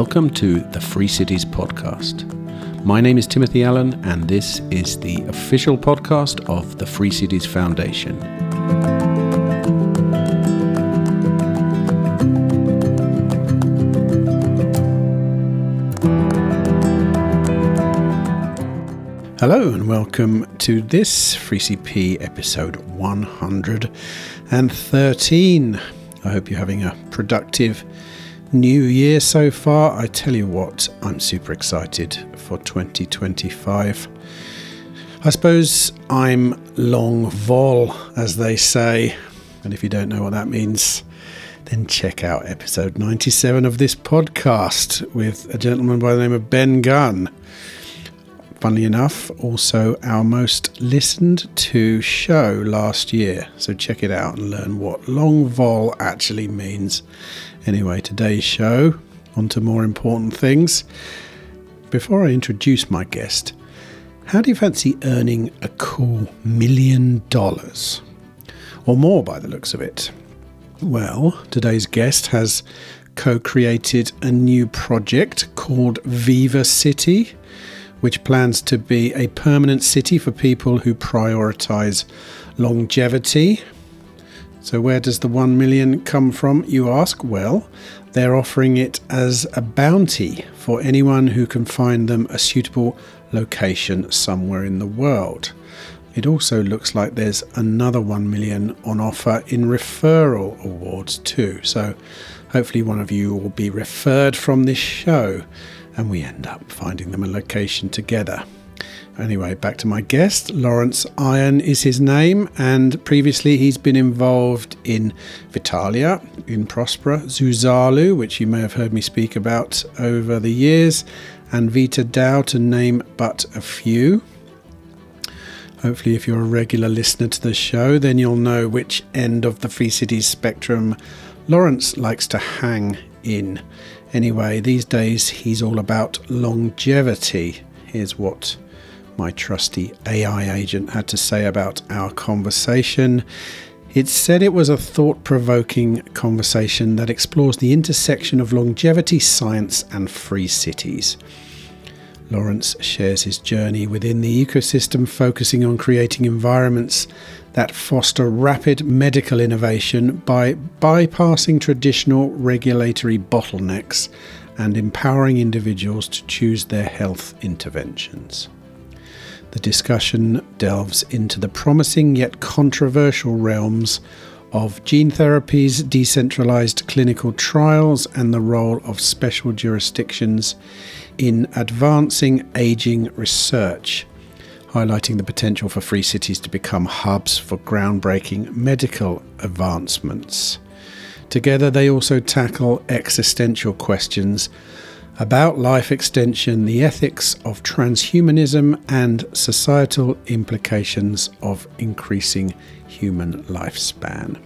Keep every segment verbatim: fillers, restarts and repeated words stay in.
Welcome to the Free Cities Podcast. My name is Timothy Allen, and this is the official podcast of the Free Cities Foundation. Hello and welcome to this Free C P episode one hundred thirteen. I hope you're having a productive new year so far. I tell you what, I'm super excited for twenty twenty-five. I suppose I'm long vol, as they say, and if you don't know what that means, then check out episode ninety-seven of this podcast with a gentleman by the name of Ben Gunn. Funnily enough, also our most listened to show last year. So check it out and learn what long vol actually means. Anyway, today's show, on to more important things. Before I introduce my guest, how do you fancy earning a cool million dollars? Or more by the looks of it. Well, today's guest has co-created a new project called Viva City, which plans to be a permanent city for people who prioritise longevity. So where does the one million come from, you ask? Well, they're offering it as a bounty for anyone who can find them a suitable location somewhere in the world. It also looks like there's another one million on offer in referral awards too. So hopefully one of you will be referred from this show and we end up finding them a location together. Anyway, back to my guest. Lawrence Iron is his name, and previously he's been involved in Vitalia, in Prospera, Zuzalu, which you may have heard me speak about over the years, and VitaDAO, to name but a few. Hopefully, if you're a regular listener to the show, then you'll know which end of the Free Cities spectrum Lawrence likes to hang in. Anyway, these days he's all about longevity. Here's what my trusty A I agent had to say about our conversation. It said it was a thought-provoking conversation that explores the intersection of longevity, science and free cities. Lawrence shares his journey within the ecosystem, focusing on creating environments that foster rapid medical innovation by bypassing traditional regulatory bottlenecks and empowering individuals to choose their health interventions. The discussion delves into the promising yet controversial realms of gene therapies, decentralized clinical trials, and the role of special jurisdictions in advancing aging research, highlighting the potential for free cities to become hubs for groundbreaking medical advancements. Together, they also tackle existential questions about life extension, the ethics of transhumanism, and societal implications of increasing human lifespan.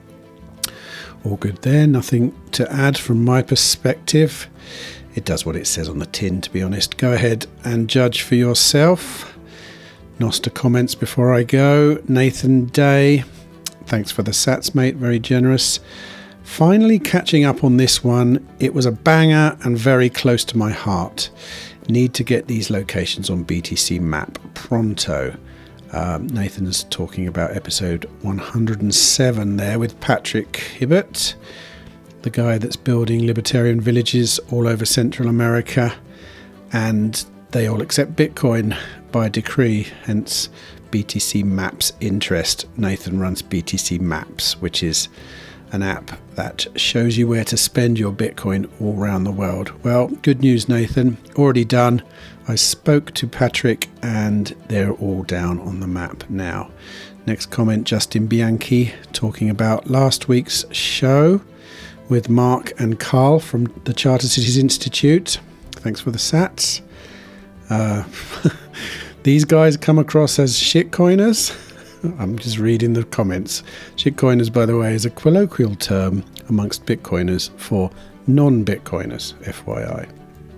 All good there, nothing to add from my perspective. It does what it says on the tin, to be honest. Go ahead and judge for yourself. Noster comments before I go. Nathan Day, thanks for the sats, mate, very generous. Finally catching up on this one. It was a banger and very close to my heart. Need to get these locations on B T C Map pronto. Um, Nathan's talking about episode one hundred seven there with Patrick Hibbert, the guy that's building libertarian villages all over Central America, and they all accept Bitcoin by decree, hence B T C Maps interest. Nathan runs B T C Maps, which is an app that shows you where to spend your Bitcoin all around the world. Well, good news, Nathan. Already done. I spoke to Patrick and they're all down on the map now. Next comment, Justin Bianchi, talking about last week's show with Mark and Carl from the Charter Cities Institute. Thanks for the sats. Uh, these guys come across as shitcoiners. I'm just reading the comments. Shitcoiners, by the way, is a colloquial term amongst Bitcoiners for non-Bitcoiners, F Y I.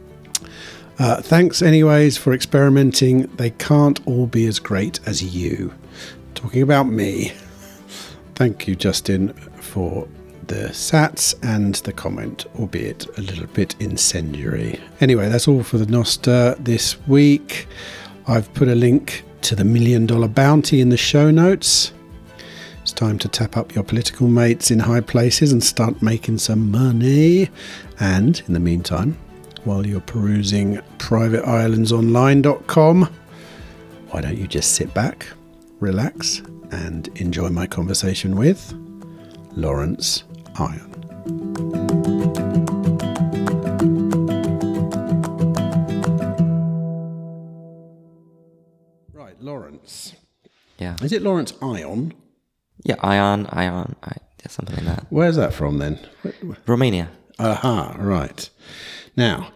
Uh, thanks anyways for experimenting. They can't all be as great as you. Talking about me. Thank you, Justin, for the sats and the comment, albeit a little bit incendiary. Anyway, that's all for the Nostr this week. I've put a link to the Million Dollar Bounty in the show notes. It's time to tap up your political mates in high places and start making some money. And in the meantime, while you're perusing private islands online dot com, why don't you just sit back, relax, and enjoy my conversation with Lawrence Ion. Right, Lawrence. Yeah. Is it Lawrence Ion? Yeah, Ion, Ion, I, yeah, something like that. Where's that from then? Romania. Aha, right. Now,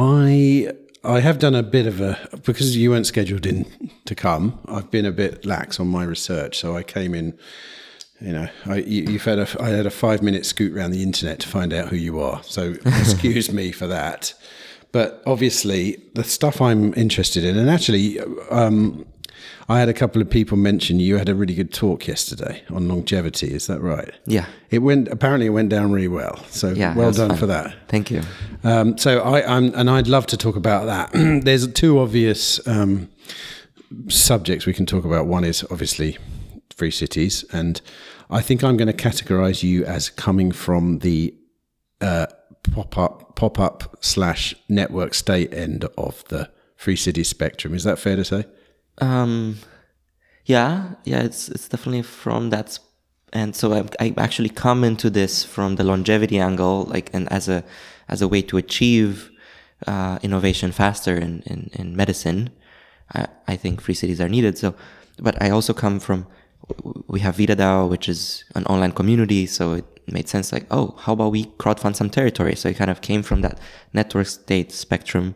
I I have done a bit of a, because you weren't scheduled in to come, I've been a bit lax on my research, so I came in, you know, I, you, you've had a, I had a five minute scoot around the internet to find out who you are, so excuse me for that. But obviously, the stuff I'm interested in, and actually, um, I had a couple of people mention you had a really good talk yesterday on longevity. Is that right? Yeah. It went, apparently it went down really well. So yeah, well done fun. for that. Thank you. Um, so I, I'm, and I'd love to talk about that. There's two obvious um, subjects we can talk about. One is obviously free cities. And I think I'm going to categorize you as coming from the uh, pop-up, pop-up slash network state end of the free city spectrum. Is that fair to say? Um, yeah, yeah, it's it's definitely from that, sp- and so I, I actually come into this from the longevity angle, like, and as a as a way to achieve uh, innovation faster in, in, in medicine. I, I think free cities are needed. So, but I also come from, we have VitaDAO, which is an online community, so it made sense. Like, oh, how about we crowdfund some territory? So it kind of came from that network state spectrum.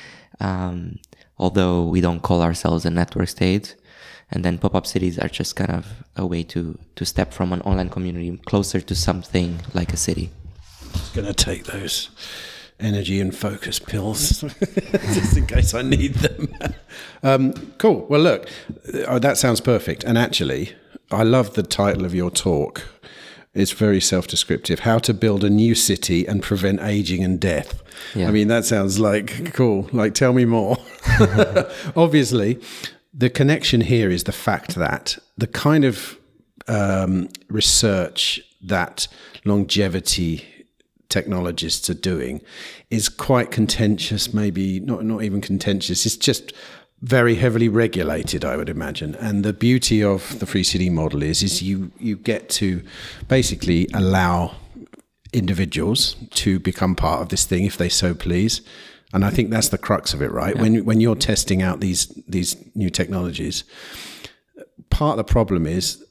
Um, although we don't call ourselves a network state. And then pop-up cities are just kind of a way to, to step from an online community closer to something like a city. I'm just going to take those energy and focus pills just in case I need them. um, cool. Well, look, oh, that sounds perfect. And actually, I love the title of your talk. It's very self-descriptive. How to build a new city and prevent aging and death. Yeah. I mean, that sounds like cool. Like, tell me more. Obviously, the connection here is the fact that the kind of um, research that longevity technologists are doing is quite contentious, maybe not, not even contentious. It's just very heavily regulated, I would imagine. And the beauty of the free city model is, is you, you get to basically allow individuals to become part of this thing if they so please. And I think that's the crux of it, right? Yeah. When when you're testing out these these new technologies, part of the problem is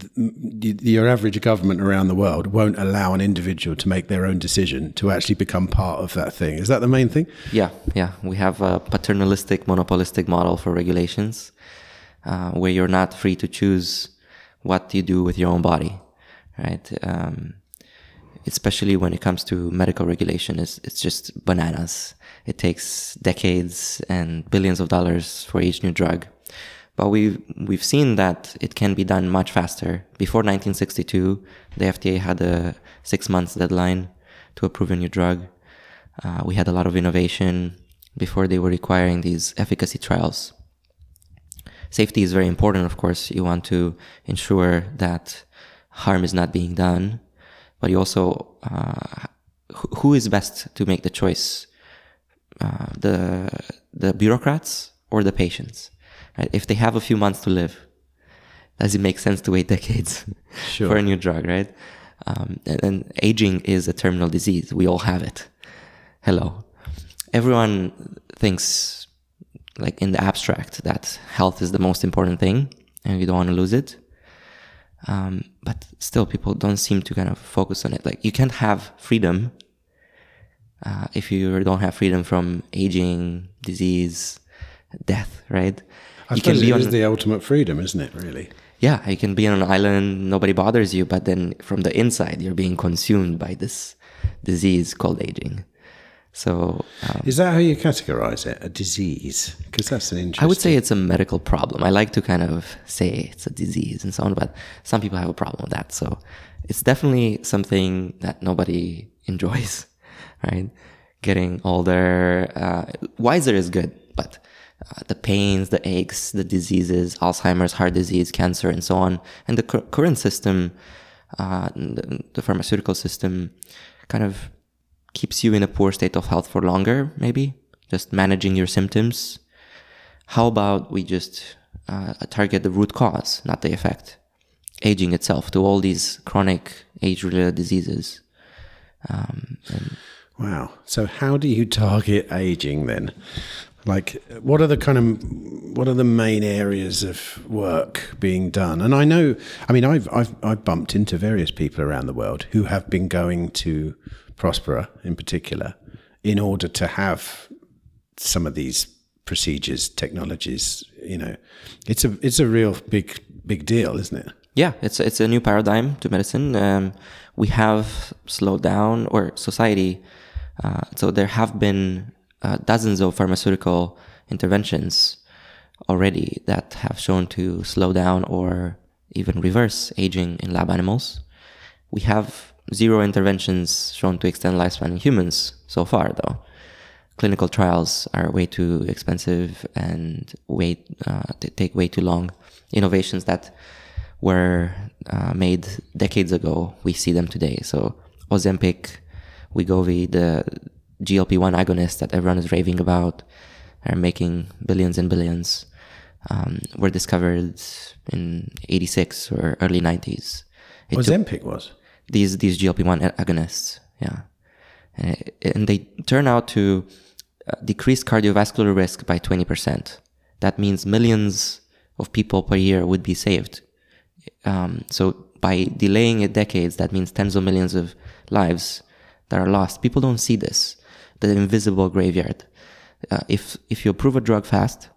th- your average government around the world won't allow an individual to make their own decision to actually become part of that thing. Is that the main thing? Yeah, yeah. We have a paternalistic, monopolistic model for regulations uh, where you're not free to choose what you do with your own body, right? Um, especially when it comes to medical regulation, it's, it's just bananas. It takes decades and billions of dollars for each new drug. But we've, we've seen that it can be done much faster. Before nineteen sixty-two, the F D A had a six months deadline to approve a new drug. Uh, we had a lot of innovation before they were requiring these efficacy trials. Safety is very important, of course. You want to ensure that harm is not being done. But you also, uh, who is best to make the choice? Uh, the the bureaucrats or the patients? Right? If they have a few months to live, does it make sense to wait decades sure. for a new drug, right? Um, and, and aging is a terminal disease. We all have it. Hello. Everyone thinks, like in the abstract, that health is the most important thing and you don't want to lose it. Um, but still, people don't seem to kind of focus on it. Like, you can't have freedom uh, if you don't have freedom from aging, disease, death, right? I you suppose can be it on, is the ultimate freedom, isn't it, really? Yeah, you can be on an island, nobody bothers you, but then from the inside, you're being consumed by this disease called aging. So um, is that how you categorize it? A disease? Because that's an interesting... I would say it's a medical problem. I like to kind of say it's a disease and so on, but some people have a problem with that. So it's definitely something that nobody enjoys, right? Getting older, uh, wiser is good, but uh, the pains, the aches, the diseases, Alzheimer's, heart disease, cancer, and so on, and the cu- current system, uh, the, the pharmaceutical system, kind of keeps you in a poor state of health for longer, maybe, just managing your symptoms. How about we just uh, target the root cause, not the effect? Aging itself, to all these chronic age-related diseases. Um, and wow. So how do you target aging then? Like, what are the kind of, what are the main areas of work being done? And I know, I mean, I've, I've, I've bumped into various people around the world who have been going to Prospera in particular in order to have some of these procedures, technologies. You know, it's a, it's a real big, big deal, isn't it? Yeah, it's, it's a new paradigm to medicine. Um, we have slowed down, or society, uh, so there have been Uh, dozens of pharmaceutical interventions already that have shown to slow down or even reverse aging in lab animals. We have zero interventions shown to extend lifespan in humans so far, though. Clinical trials are way too expensive and way uh, they take way too long. Innovations that were uh, made decades ago, we see them today. So Ozempic, Wegovy, the G L P one agonists that everyone is raving about, are making billions and billions, um, were discovered in eighty-six or early nineties. It Ozempic was? These these G L P one agonists, yeah. And, and they turn out to decrease cardiovascular risk by twenty percent. That means millions of people per year would be saved. Um, so by delaying it decades, that means tens of millions of lives that are lost. People don't see this. The invisible graveyard. Uh, if if you approve a drug fast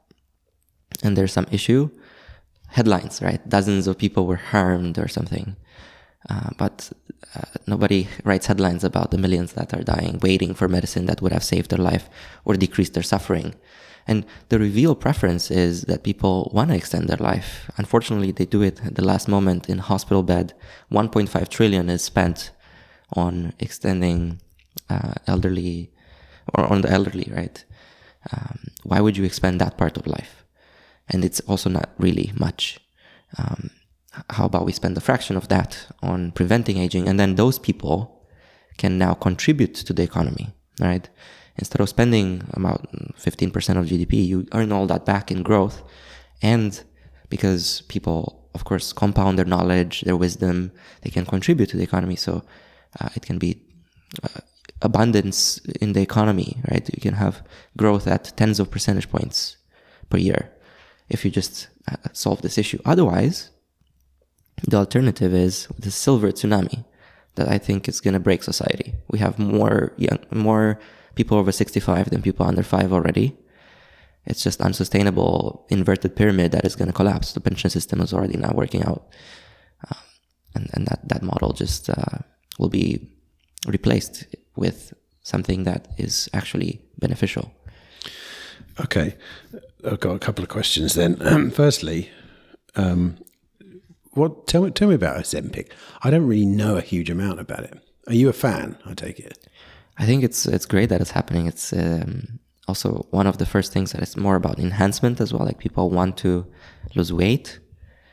and there's some issue, headlines, right? Dozens of people were harmed or something. Uh, but uh, nobody writes headlines about the millions that are dying, waiting for medicine that would have saved their life or decreased their suffering. And the reveal preference is that people want to extend their life. Unfortunately, they do it at the last moment in hospital bed. one point five trillion is spent on extending uh, elderly or on the elderly, right? Um, why would you expend that part of life? And it's also not really much. Um, how about we spend a fraction of that on preventing aging, and then those people can now contribute to the economy, right? Instead of spending about fifteen percent of G D P, you earn all that back in growth. And because people, of course, compound their knowledge, their wisdom, they can contribute to the economy. So uh, it can be uh, abundance in the economy, right? You can have growth at tens of percentage points per year if you just uh, solve this issue. Otherwise, the alternative is the silver tsunami that I think is going to break society. We have more young, more people over sixty-five than people under five already. It's just unsustainable inverted pyramid that is going to collapse. The pension system is already not working out. Um, and, and that, that model just uh, will be replaced with something that is actually beneficial. Okay. I've got a couple of questions then. Firstly, um, what tell me tell me about Ozempic. I don't really know a huge amount about it. Are you a fan? I take it. I think it's it's great that it's happening. It's um, also one of the first things that it's more about enhancement as well. Like people want to lose weight,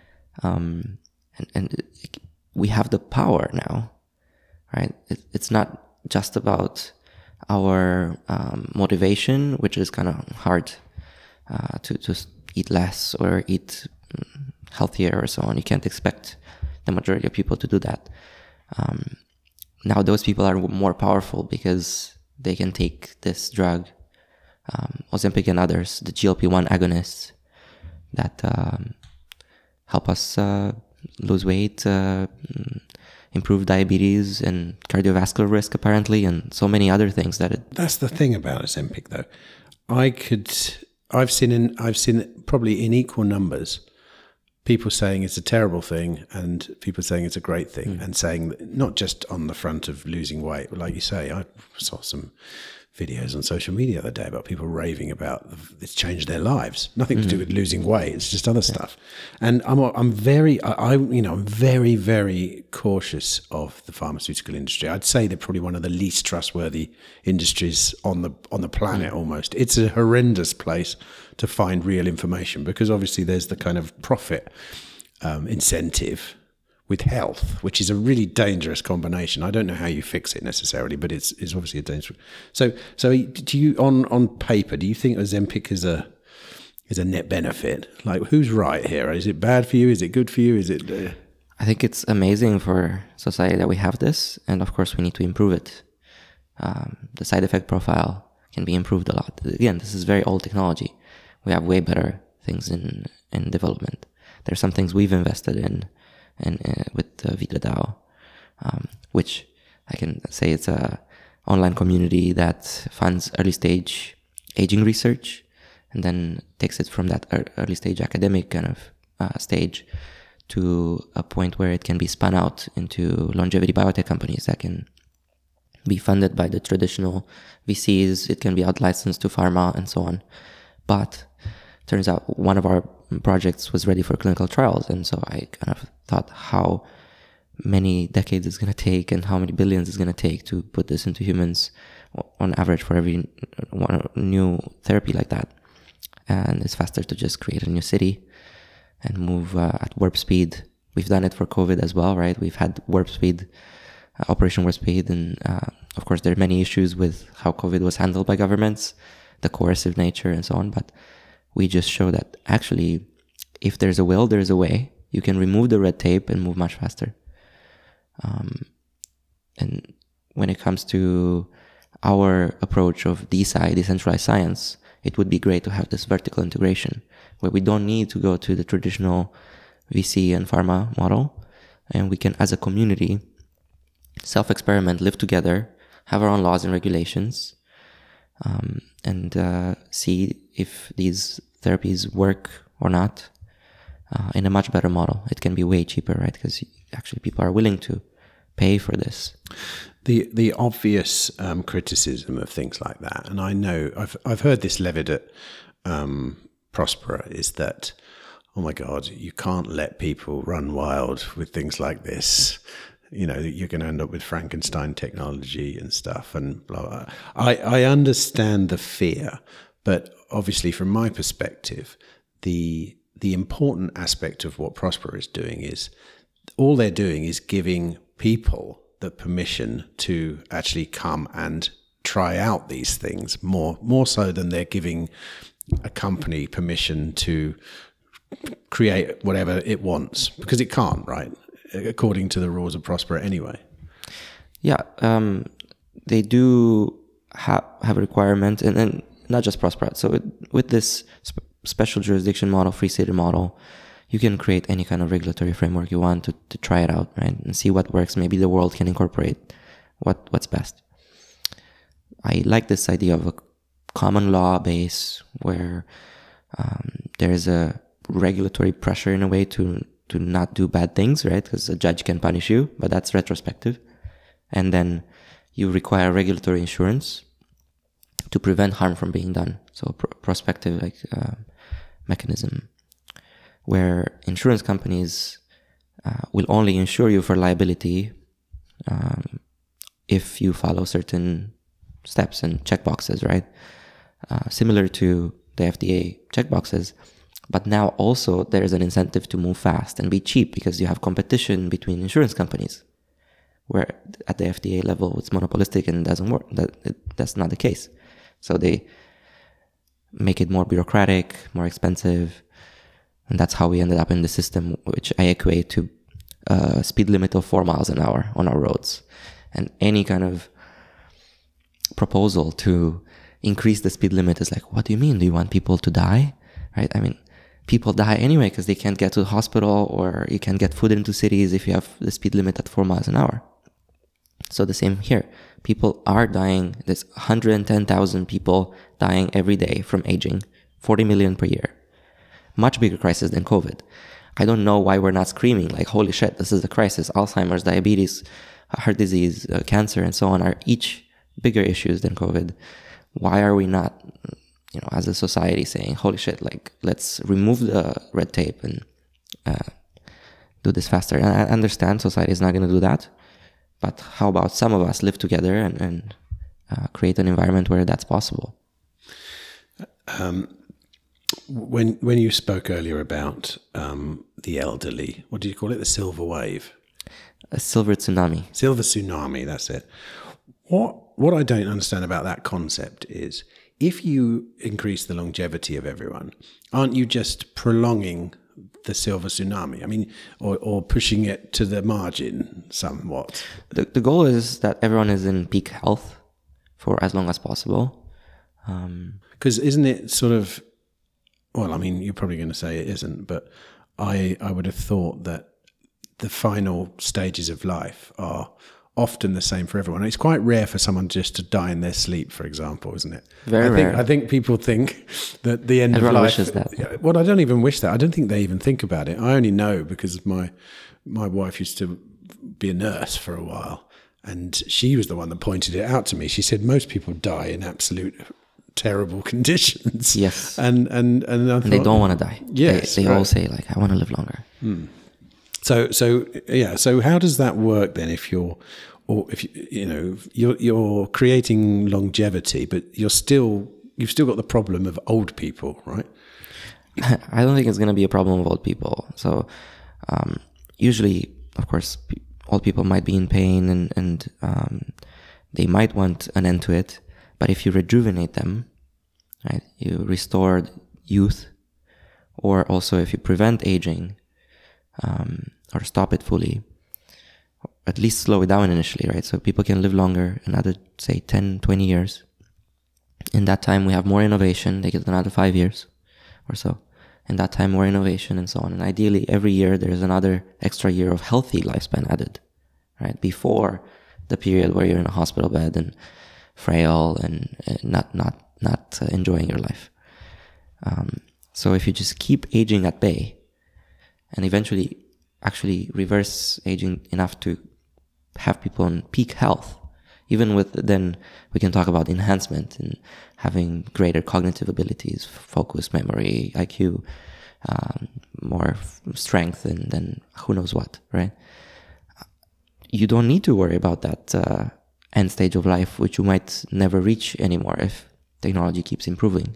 um, and and it, we have the power now, right? It, it's not just about our um, motivation, which is kind of hard uh, to to eat less or eat healthier or so on. You can't expect the majority of people to do that. Um, now those people are more powerful because they can take this drug, um, Ozempic and others, the G L P one agonists that um, help us uh, lose weight, uh, improve diabetes and cardiovascular risk apparently, and so many other things that it... That's the thing about Ozempic though. I could, I've seen in, I've seen probably in equal numbers people saying it's a terrible thing and people saying it's a great thing, mm. and saying that not just on the front of losing weight, but like you say, I saw some videos on social media the other day about people raving about it's changed their lives. Nothing mm-hmm. to do with losing weight. It's just other yeah. stuff. And I'm I'm very I, I you know I'm very very cautious of the pharmaceutical industry. I'd say they're probably one of the least trustworthy industries on the on the planet. Mm-hmm. Almost, it's a horrendous place to find real information because obviously there's the kind of profit um, incentive with health, which is a really dangerous combination. I don't know how you fix it necessarily, but it's it's obviously a dangerous. So so do you on on paper, do you think Ozempic is a is a net benefit? Like, who's right here? Is it bad for you? Is it good for you? Is it? Uh... I think it's amazing for society that we have this, and of course we need to improve it. Um, the side effect profile can be improved a lot. Again, this is very old technology. We have way better things in in development. There's some things we've invested in. And uh, with uh, VitaDAO, um, which I can say it's a online community that funds early stage aging research, and then takes it from that early stage academic kind of uh, stage to a point where it can be spun out into longevity biotech companies that can be funded by the traditional V Cs. It can be out licensed to pharma and so on. But turns out one of our projects was ready for clinical trials, and so I kind of thought how many decades it's going to take and how many billions it's going to take to put this into humans on average for every one new therapy like that. And it's faster to just create a new city and move uh, at warp speed. We've done it for COVID as well, right? We've had warp speed, uh, Operation Warp Speed, and uh, of course there are many issues with how COVID was handled by governments, the coercive nature and so on, but we just show that actually, if there's a will, there's a way. You can remove the red tape and move much faster. Um, and when it comes to our approach of D S I, decentralized science, it would be great to have this vertical integration where we don't need to go to the traditional V C and pharma model. And we can, as a community, self-experiment, live together, have our own laws and regulations, um, and uh, see if these therapies work or not uh, in a much better model. It can be way cheaper, right? Because actually people are willing to pay for this. The the obvious um, criticism of things like that, and I know I've I've heard this levied at um, Prospera, is that, oh my God, you can't let people run wild with things like this. You know, you're going to end up with Frankenstein technology and stuff and blah, blah. I, I understand the fear, but obviously from my perspective, the the important aspect of what Prospera is doing is all they're doing is giving people the permission to actually come and try out these things more, more so than they're giving a company permission to create whatever it wants, because it can't, right? According to the rules of Prospera anyway. Yeah, um, they do ha- have a requirement, and then not just Prospera. So it, with this sp- special jurisdiction model, free state model, you can create any kind of regulatory framework you want to, to try it out, right? And see what works. Maybe the world can incorporate what what's best. I like this idea of a common law base where um, there's a regulatory pressure in a way to to not do bad things, right? Because a judge can punish you, but that's retrospective. And then you require regulatory insurance to prevent harm from being done. So pr- prospective like uh, mechanism where insurance companies uh, will only insure you for liability um, if you follow certain steps and checkboxes, right? Uh, similar to the F D A checkboxes. But now also there's an incentive to move fast and be cheap because you have competition between insurance companies, where at the F D A level it's monopolistic and doesn't work. That it, that's not the case. So they make it more bureaucratic, more expensive, and that's how we ended up in the system, which I equate to a speed limit of four miles an hour on our roads. And any kind of proposal to increase the speed limit is like, what do you mean? Do you want people to die? Right? I mean, people die anyway because they can't get to the hospital, or you can't get food into cities if you have the speed limit at four miles an hour. So the same here. People are dying. There's one hundred ten thousand people dying every day from aging, forty million per year. Much bigger crisis than COVID. I don't know why we're not screaming like, holy shit, this is a crisis. Alzheimer's, diabetes, heart disease, uh, cancer, and so on are each bigger issues than COVID. why are we not, you know, as a society saying, holy shit, like, let's remove the red tape and uh, do this faster? And I understand society is not going to do that, but how about some of us live together and, and uh, create an environment where that's possible? Um, when when you spoke earlier about um, the elderly, what do you call it? The silver wave? A silver tsunami. Silver tsunami, that's it. What what I don't understand about that concept is, if you increase the longevity of everyone, aren't you just prolonging the silver tsunami? I mean, or, or pushing it to the margin somewhat? The, the goal is that everyone is in peak health for as long as possible. Because um, isn't it sort of, well, I mean, you're probably going to say it isn't, but I I would have thought that the final stages of life are often the same for everyone. It's quite rare for someone just to die in their sleep, for example, isn't it? Very I think, rare. I think people think that the end Everyone of life... wishes that. Well, I don't even wish that. I don't think they even think about it. I only know because my my wife used to be a nurse for a while, and she was the one that pointed it out to me. She said most people die in absolute terrible conditions. Yes. And and and, I and thought, they don't want to die. Yes. They, they right. all say, like, I want to live longer. Hmm. So, so yeah. So, how does that work then? If you're, or if you, you know, you're you're creating longevity, but you're still you've still got the problem of old people, right? I don't think it's going to be a problem with old people. So, um, usually, of course, pe- old people might be in pain and and um, they might want an end to it. But if you rejuvenate them, right, you restore youth, or also if you prevent aging. Um, or stop it fully, at least slow it down initially, right? So people can live longer, another, say, ten, twenty years. In that time, we have more innovation. They get another five years or so. In that time, more innovation and so on. And ideally, every year, there's another extra year of healthy lifespan added, right? Before the period where you're in a hospital bed and frail and uh, not not not uh, enjoying your life. Um, so if you just keep aging at bay, and eventually actually reverse aging enough to have people in peak health, even with, then we can talk about enhancement and having greater cognitive abilities, focus, memory, I Q, um, more f- strength, and then who knows what, right? You don't need to worry about that uh, end stage of life, which you might never reach anymore if technology keeps improving.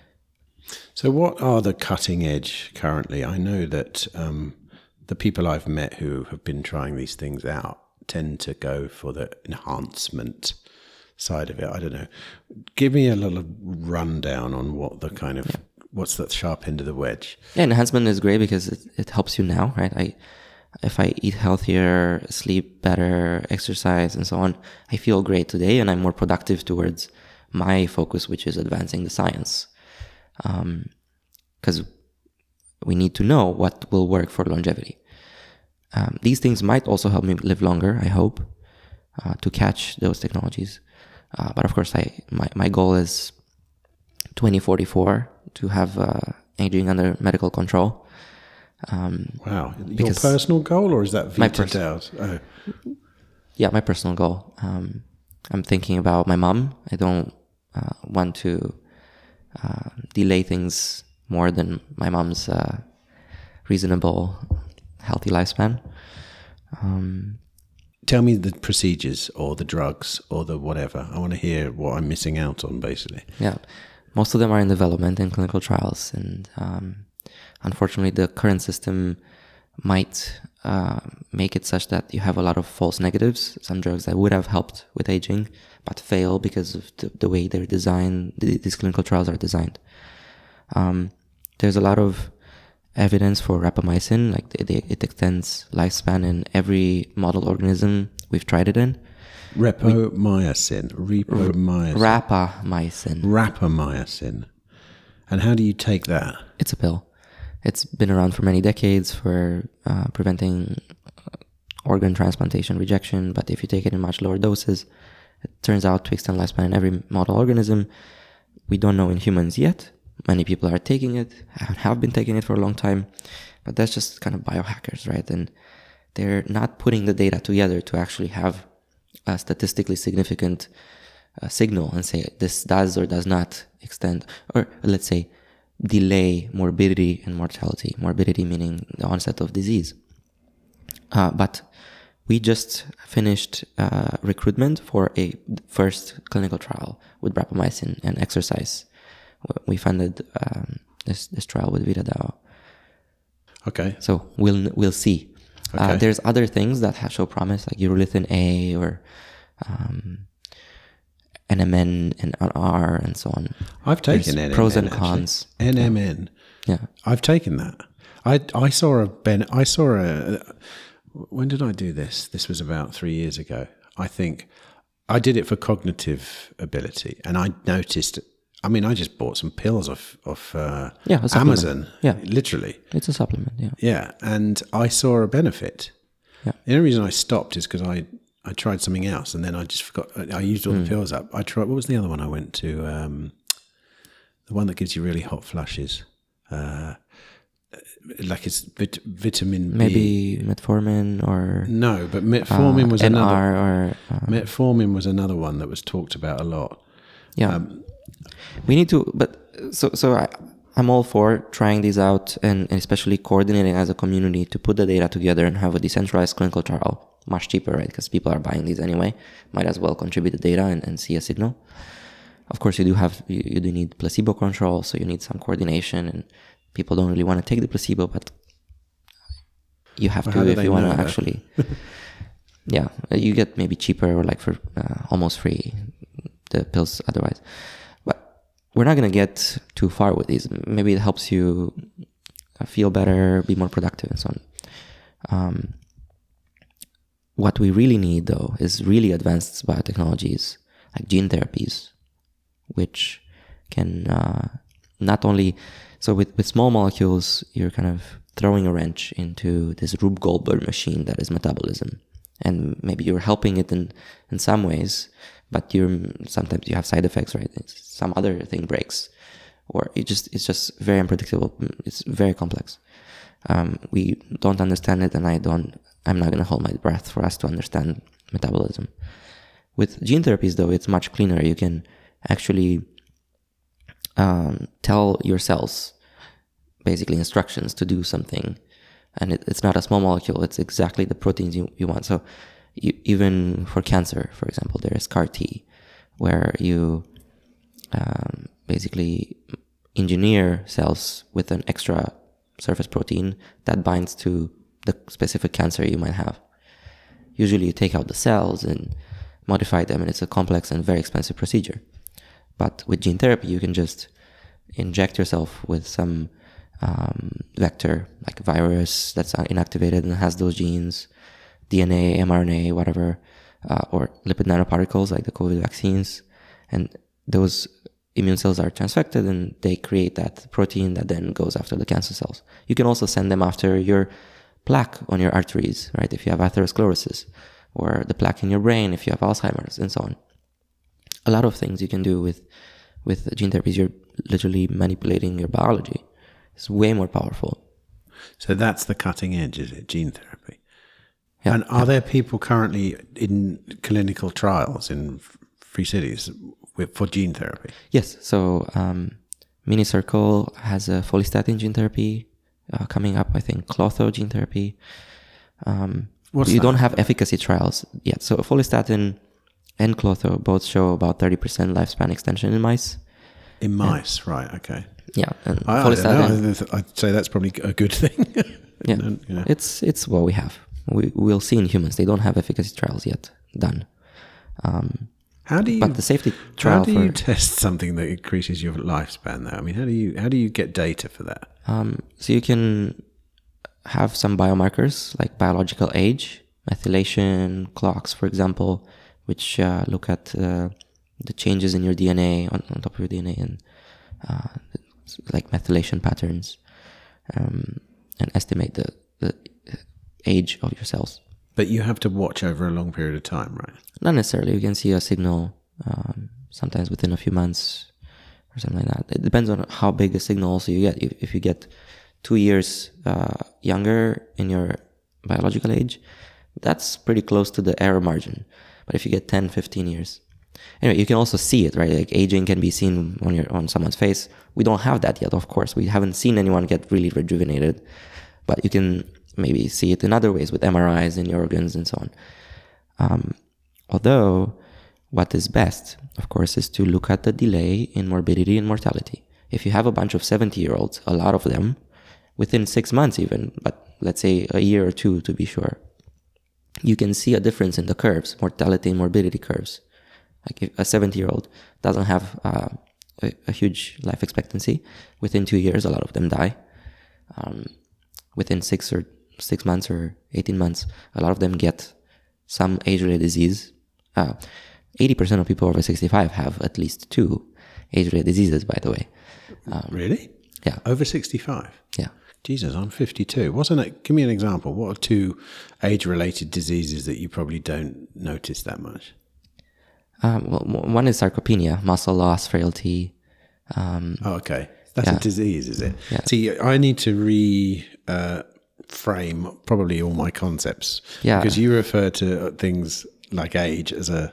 So what are the cutting edge currently? I know that um, the people I've met who have been trying these things out tend to go for the enhancement side of it. I don't know. Give me a little rundown on what the kind of, yeah. what's that sharp end of the wedge? Yeah, enhancement is great because it, it helps you now, right? I, if I eat healthier, sleep better, exercise, and so on, I feel great today, and I'm more productive towards my focus, which is advancing the science. Um, because we need to know what will work for longevity. Um, these things might also help me live longer, I hope, uh, to catch those technologies. Uh, but of course, I my, my goal is twenty forty-four to have uh, aging under medical control. Um, wow. Your personal goal, or is that vetoed out? Oh. Yeah, my personal goal. Um, I'm thinking about my mom. I don't uh, want to uh, delay things more than my mom's uh, reasonable, healthy lifespan. Um, Tell me the procedures or the drugs or the whatever. I want to hear what I'm missing out on, basically. Yeah, most of them are in development and clinical trials. And um, unfortunately, the current system might uh, make it such that you have a lot of false negatives. Some drugs that would have helped with aging, but fail because of the, the way they're designed, the, these clinical trials are designed. Um, there's a lot of evidence for rapamycin, like it, it extends lifespan in every model organism we've tried it in. Rapamycin, rapamycin, rapamycin, rapamycin. And how do you take that? It's a pill. It's been around for many decades for uh, preventing organ transplantation rejection, but if you take it in much lower doses, it turns out to extend lifespan in every model organism. We don't know in humans yet. Many people are taking it, have been taking it for a long time, but that's just kind of biohackers, right? And they're not putting the data together to actually have a statistically significant a signal and say this does or does not extend, or let's say delay morbidity and mortality. Morbidity meaning the onset of disease. Uh, but we just finished uh, recruitment for a first clinical trial with rapamycin and exercise. We funded um, this this trial with VitaDAO. Okay. So we'll we'll see. Okay. Uh, there's other things that have show promise, like urolithin A or um, N M N and N R and so on. I've taken N M N. Pros and cons. N M N. Yeah. I've taken that. I I saw a ben. I saw a. When did I do this? This was about three years ago. I think I did it for cognitive ability, and I noticed. I mean, I just bought some pills off off uh, yeah, Amazon. Yeah, literally. It's a supplement. Yeah. Yeah, and I saw a benefit. Yeah. The only reason I stopped is because I, I tried something else, and then I just forgot. I used all mm. the pills up. I tried. What was the other one I went to? Um, the one that gives you really hot flushes. Uh, like it's vit- vitamin B. Maybe metformin or no, but metformin uh, was N R another. Or uh, metformin was another one that was talked about a lot. Yeah, um, we need to. But so so I, I'm all for trying these out and, and especially coordinating as a community to put the data together and have a decentralized clinical trial. Much cheaper, right? Because people are buying these anyway. Might as well contribute the data and, and see a signal. Of course, you do have you, you do need placebo control, so you need some coordination and. People don't really want to take the placebo, but you have well, to if you want to actually. Yeah, you get maybe cheaper or like for uh, almost free the pills otherwise. But we're not going to get too far with these. Maybe it helps you feel better, be more productive and so on. Um, what we really need though is really advanced biotechnologies like gene therapies, which can uh, not only... So with, with small molecules, you're kind of throwing a wrench into this Rube Goldberg machine that is metabolism. And maybe you're helping it in, in some ways, but you're sometimes you have side effects, right? It's, some other thing breaks. Or it just it's just very unpredictable. It's very complex. Um, we don't understand it, and I don't I'm not gonna hold my breath for us to understand metabolism. With gene therapies though, it's much cleaner. You can actually Um, tell your cells basically instructions to do something, and it, it's not a small molecule, it's exactly the proteins you, you want. So you, even for cancer, for example, there is C A R T, where you um, basically engineer cells with an extra surface protein that binds to the specific cancer you might have. Usually you take out the cells and modify them, and it's a complex and very expensive procedure. But with gene therapy, you can just inject yourself with some um, vector, like a virus that's inactivated and has those genes, D N A, mRNA, whatever, uh, or lipid nanoparticles like the COVID vaccines. And those immune cells are transfected and they create that protein that then goes after the cancer cells. You can also send them after your plaque on your arteries, right? If you have atherosclerosis, or the plaque in your brain if you have Alzheimer's, and so on. A lot of things you can do with with gene therapies. You're literally manipulating your biology. It's way more powerful. So that's the cutting edge, is it? Gene therapy. Yeah, and are yeah. there people currently in clinical trials in Free Cities with, for gene therapy? Yes. So um, Minicircle has a follistatin gene therapy uh, coming up. I think Clotho gene therapy. Um, What's you that? don't have efficacy trials yet. So follistatin and Clotho both show about thirty percent lifespan extension in mice. In mice, and, right, okay. Yeah. And I, follistatin, I I'd say that's probably a good thing. yeah. And, you know. It's it's what we have. We, we'll see in humans. They don't have efficacy trials yet done. Um, how do you, but the safety trial how do for, you test something that increases your lifespan though? I mean, how do you how do you get data for that? Um, so you can have some biomarkers like biological age, methylation clocks, for example, which uh, look at uh, the changes in your D N A on, on top of your D N A and uh, like methylation patterns, um, and estimate the, the age of your cells. But you have to watch over a long period of time, right? Not necessarily. You can see a signal um, sometimes within a few months or something like that. It depends on how big a signal also you get. If, if you get two years uh, younger in your biological age, that's pretty close to the error margin. But if you get ten, fifteen years, anyway, you can also see it, right? Like aging can be seen on your on someone's face. We don't have that yet, of course. We haven't seen anyone get really rejuvenated, but you can maybe see it in other ways with M R Is in your organs and so on. Um, although, what is best, of course, is to look at the delay in morbidity and mortality. If you have a bunch of seventy-year-olds, a lot of them, within six months even, but let's say a year or two to be sure, you can see a difference in the curves, mortality and morbidity curves. Like if a seventy-year-old doesn't have uh, a, a huge life expectancy, within two years, a lot of them die. Um, within six or six months or eighteen months, a lot of them get some age-related disease. Uh, eighty percent of people over sixty-five have at least two age-related diseases, by the way. Um, really? Yeah. Over sixty-five? Yeah. Jesus, I'm fifty-two. Wasn't it? Give me an example. What are two age-related diseases that you probably don't notice that much? Um, well, one is sarcopenia, muscle loss, frailty. Um, oh, okay. That's yeah. a disease, is it? Yeah. See, I need to re uh, frame probably all my concepts. Yeah. Because you refer to things like age as a...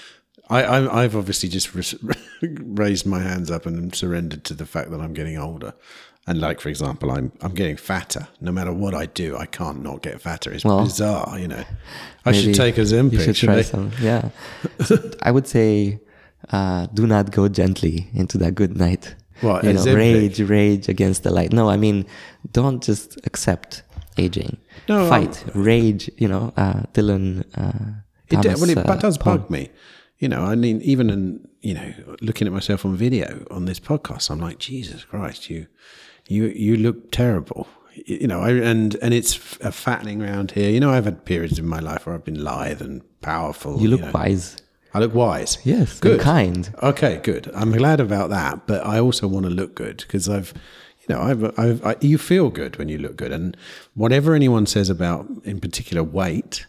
I, I, I've obviously just res- raised my hands up and surrendered to the fact that I'm getting older. And like, for example, I'm I'm getting fatter. No matter what I do, I can't not get fatter. It's well, bizarre, you know. I should take Ozempic. You should should try I? some. Yeah. So I would say, uh, do not go gently into that good night. What, you know, Ozempic? rage, rage against the light. No, I mean, don't just accept aging. No, Fight, I'm, rage. You know, uh, Dylan. Uh, it Thomas, well, it uh, does Paul. bug me. You know, I mean, even in you know, looking at myself on video on this podcast, I'm like, Jesus Christ, you. You you look terrible, you know. I, and and it's a fattening around here. You know, I've had periods in my life where I've been lithe and powerful. You look you know. wise. I look wise. Yes, good, and kind. Okay, good. I'm glad about that. But I also want to look good because I've, you know, I've, I've I, you feel good when you look good. And whatever anyone says about, in particular, weight,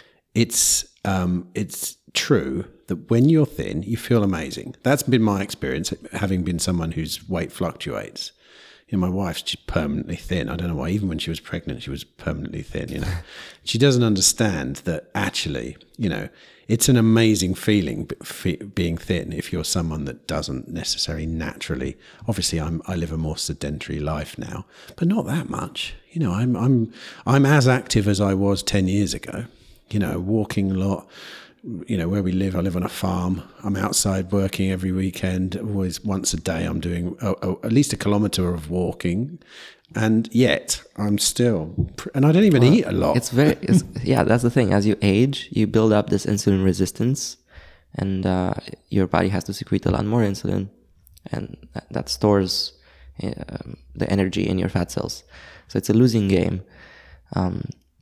it's um it's true that when you're thin, you feel amazing. That's been my experience, having been someone whose weight fluctuates. You know, my wife's just permanently thin. I don't know why. Even when she was pregnant, she was permanently thin, you know. She doesn't understand that actually, you know, it's an amazing feeling being thin if you're someone that doesn't necessarily naturally. Obviously, I'm, I live a more sedentary life now, but not that much. You know, I'm, I'm, I'm as active as I was ten years ago, you know, walking a lot. You know, where we live, I live on a farm. I'm outside working every weekend. Always once a day I'm doing a, a, at least a kilometre of walking. And yet I'm still, and I don't even well, eat a lot. It's very, it's, yeah, that's the thing. As you age, you build up this insulin resistance and uh, your body has to secrete a lot more insulin. And that, that stores uh, the energy in your fat cells. So it's a losing game. Um,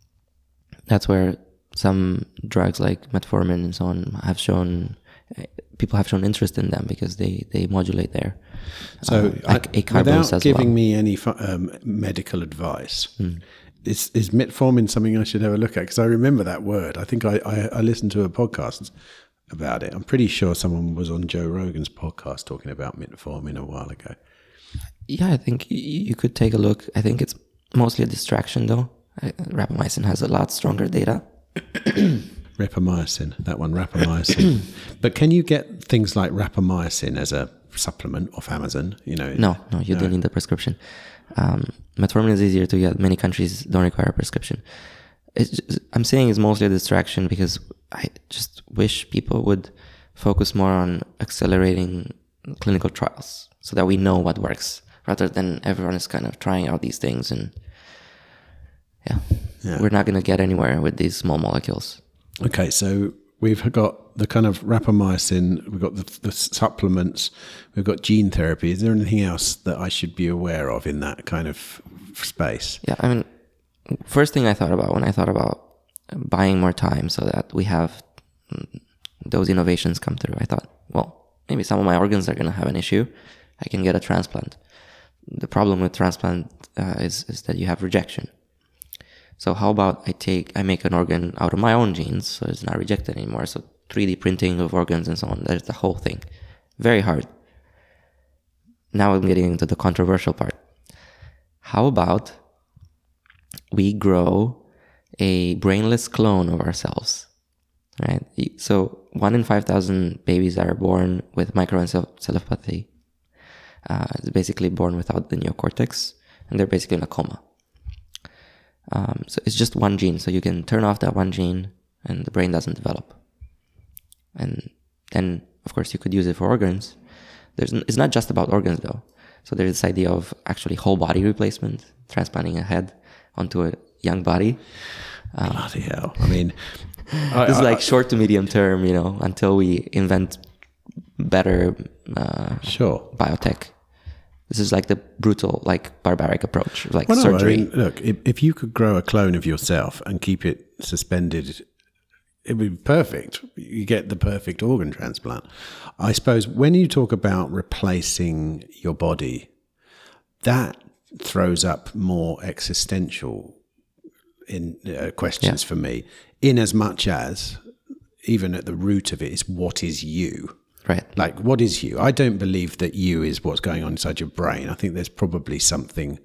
that's where some drugs like metformin and so on have shown, people have shown interest in them because they, they modulate there. So uh, I, without giving well. me any um, medical advice, mm. is, is metformin something I should have a look at? Because I remember that word. I think I, I, I listened to a podcast about it. I'm pretty sure someone was on Joe Rogan's podcast talking about metformin a while ago. Yeah, I think you could take a look. I think it's mostly a distraction though. Rapamycin has a lot stronger data. Rapamycin, that one, rapamycin. But can you get things like rapamycin as a supplement off Amazon? You know, no, no, you no. don't need the prescription. Um, metformin is easier to get. Many countries don't require a prescription. It's just, I'm saying it's mostly a distraction because I just wish people would focus more on accelerating clinical trials so that we know what works, rather than everyone is kind of trying out these things and. Yeah. yeah, we're not going to get anywhere with these small molecules. Okay, so we've got the kind of rapamycin, we've got the, the supplements, we've got gene therapy. Is there anything else that I should be aware of in that kind of space? Yeah, I mean, first thing I thought about when I thought about buying more time so that we have those innovations come through, I thought, well, maybe some of my organs are going to have an issue. I can get a transplant. The problem with transplant uh, is, is that you have rejection. So how about I take, I make an organ out of my own genes, so it's not rejected anymore. So three D printing of organs and so on, there's the whole thing. Very hard. Now I'm getting into the controversial part. How about we grow a brainless clone of ourselves? right? So one in five thousand babies that are born with microencephalopathy uh, is basically born without the neocortex, and they're basically in a coma. Um, so it's just one gene, so you can turn off that one gene, and the brain doesn't develop. And then, of course, you could use it for organs. There's, it's not just about organs, though. So there's this idea of actually whole body replacement, transplanting a head onto a young body. Um, Bloody hell. I mean... It's like I, short to medium term, you know, until we invent better uh, sure. biotech. This is like the brutal, like barbaric approach, like well, no, surgery. I mean, look, if, if you could grow a clone of yourself and keep it suspended, it would be perfect. You get the perfect organ transplant. I suppose when you talk about replacing your body, that throws up more existential in uh, questions yeah. for me, in as much as even at the root of it is what is you, right? Like, what is you? I don't believe that you is what's going on inside your brain. I think there's probably something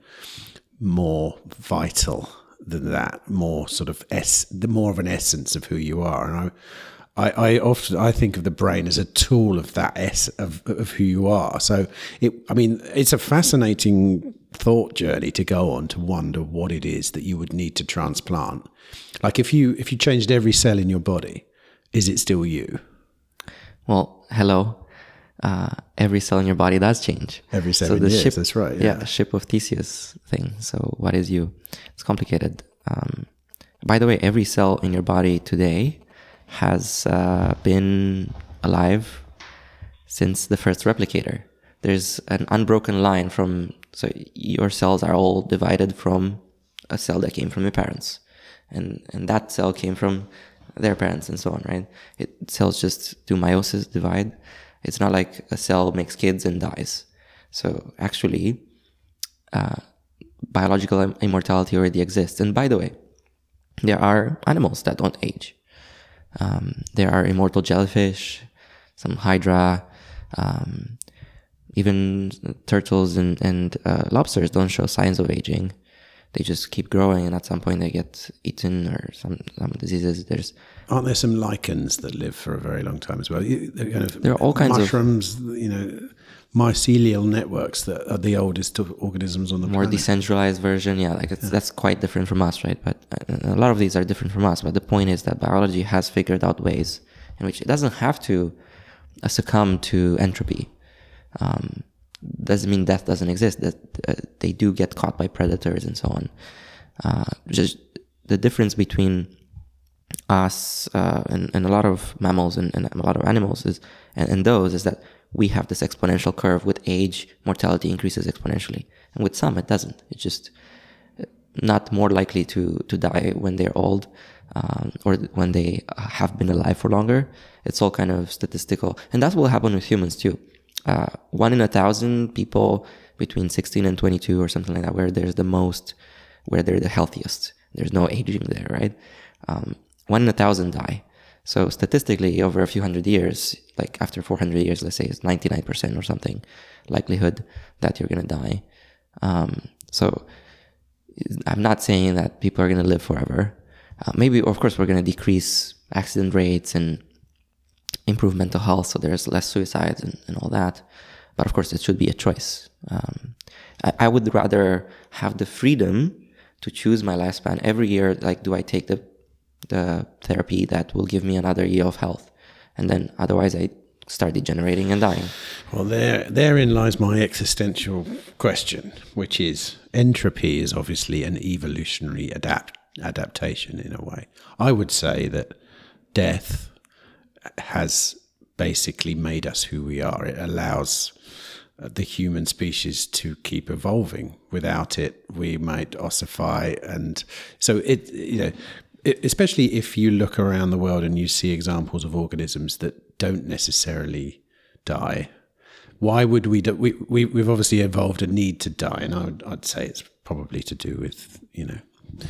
more vital than that, more sort of es- the more of an essence of who you are. And I, I, I often I think of the brain as a tool of that s of of who you are. So it, I mean, it's a fascinating thought journey to go on to wonder what it is that you would need to transplant. Like if you if you changed every cell in your body, is it still you? Well, hello. Uh, every cell in your body does change. Every seven so the years, ship, that's right. Yeah. yeah, ship of Theseus thing. So what is you? It's complicated. Um, by the way, every cell in your body today has uh, been alive since the first replicator. There's an unbroken line from, so your cells are all divided from a cell that came from your parents. And and that cell came from their parents and so on, right? It, cells just do meiosis, divide. It's not like a cell makes kids and dies. So actually, uh, biological immortality already exists. And by the way, there are animals that don't age. Um, there are immortal jellyfish, some hydra, um, even turtles and, and uh, lobsters don't show signs of aging. They just keep growing, and at some point they get eaten or some, some diseases. There's aren't there some lichens that live for a very long time as well? You, kind of there are all kinds mushrooms, of mushrooms, you know, mycelial networks that are the oldest organisms on the more planet. decentralized version. Yeah, like it's, yeah. that's quite different from us, right? But a lot of these are different from us. But the point is that biology has figured out ways in which it doesn't have to uh, succumb to entropy. Um, doesn't mean death doesn't exist. That uh, they do get caught by predators and so on. Uh, just the difference between us uh, and, and a lot of mammals and, and a lot of animals is, and, and those is that we have this exponential curve. With age, mortality increases exponentially, and with some it doesn't. It's just not more likely to to die when they're old um, or when they have been alive for longer. It's all kind of statistical, and that will happen with humans too. Uh, one in a thousand people between sixteen and twenty-two or something like that, where there's the most, where they're the healthiest. There's no aging there, right? Um, one in a thousand die. So statistically, over a few hundred years, like after four hundred years, let's say it's ninety-nine percent or something likelihood that you're going to die. Um, so I'm not saying that people are going to live forever. Uh, maybe, of course, we're going to decrease accident rates and improve mental health, so there's less suicides and, and all that. But of course, it should be a choice. Um, I, I would rather have the freedom to choose my lifespan every year. Like, do I take the the therapy that will give me another year of health, and then otherwise I start degenerating and dying? Well, there therein lies my existential question, which is entropy is obviously an evolutionary adapt adaptation in a way. I would say that death has basically made us who we are. It allows the human species to keep evolving. Without it, we might ossify. And so it, you know, it, especially if you look around the world and you see examples of organisms that don't necessarily die, why would we do, we, we, we've obviously evolved a need to die. And I would, I'd say it's probably to do with, you know,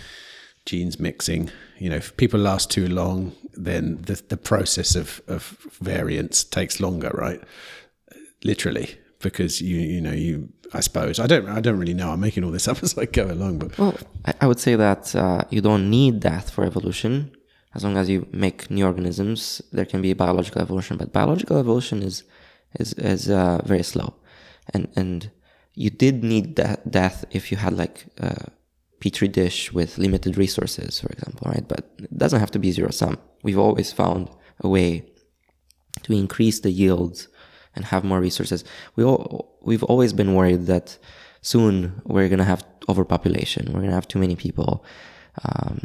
genes mixing. You know, if people last too long, then the the process of, of variance takes longer, right? Literally, because you you know you I suppose I don't I don't really know. I'm making all this up as I go along, but well, I, I would say that uh, you don't need death for evolution. As long as you make new organisms, there can be biological evolution. But biological evolution is is is uh, very slow, and and you did need that death if you had like a petri dish with limited resources, for example, right? But it doesn't have to be zero sum. We've always found a way to increase the yields and have more resources. We all, we've always been worried that soon we're going to have overpopulation. We're going to have too many people. Um,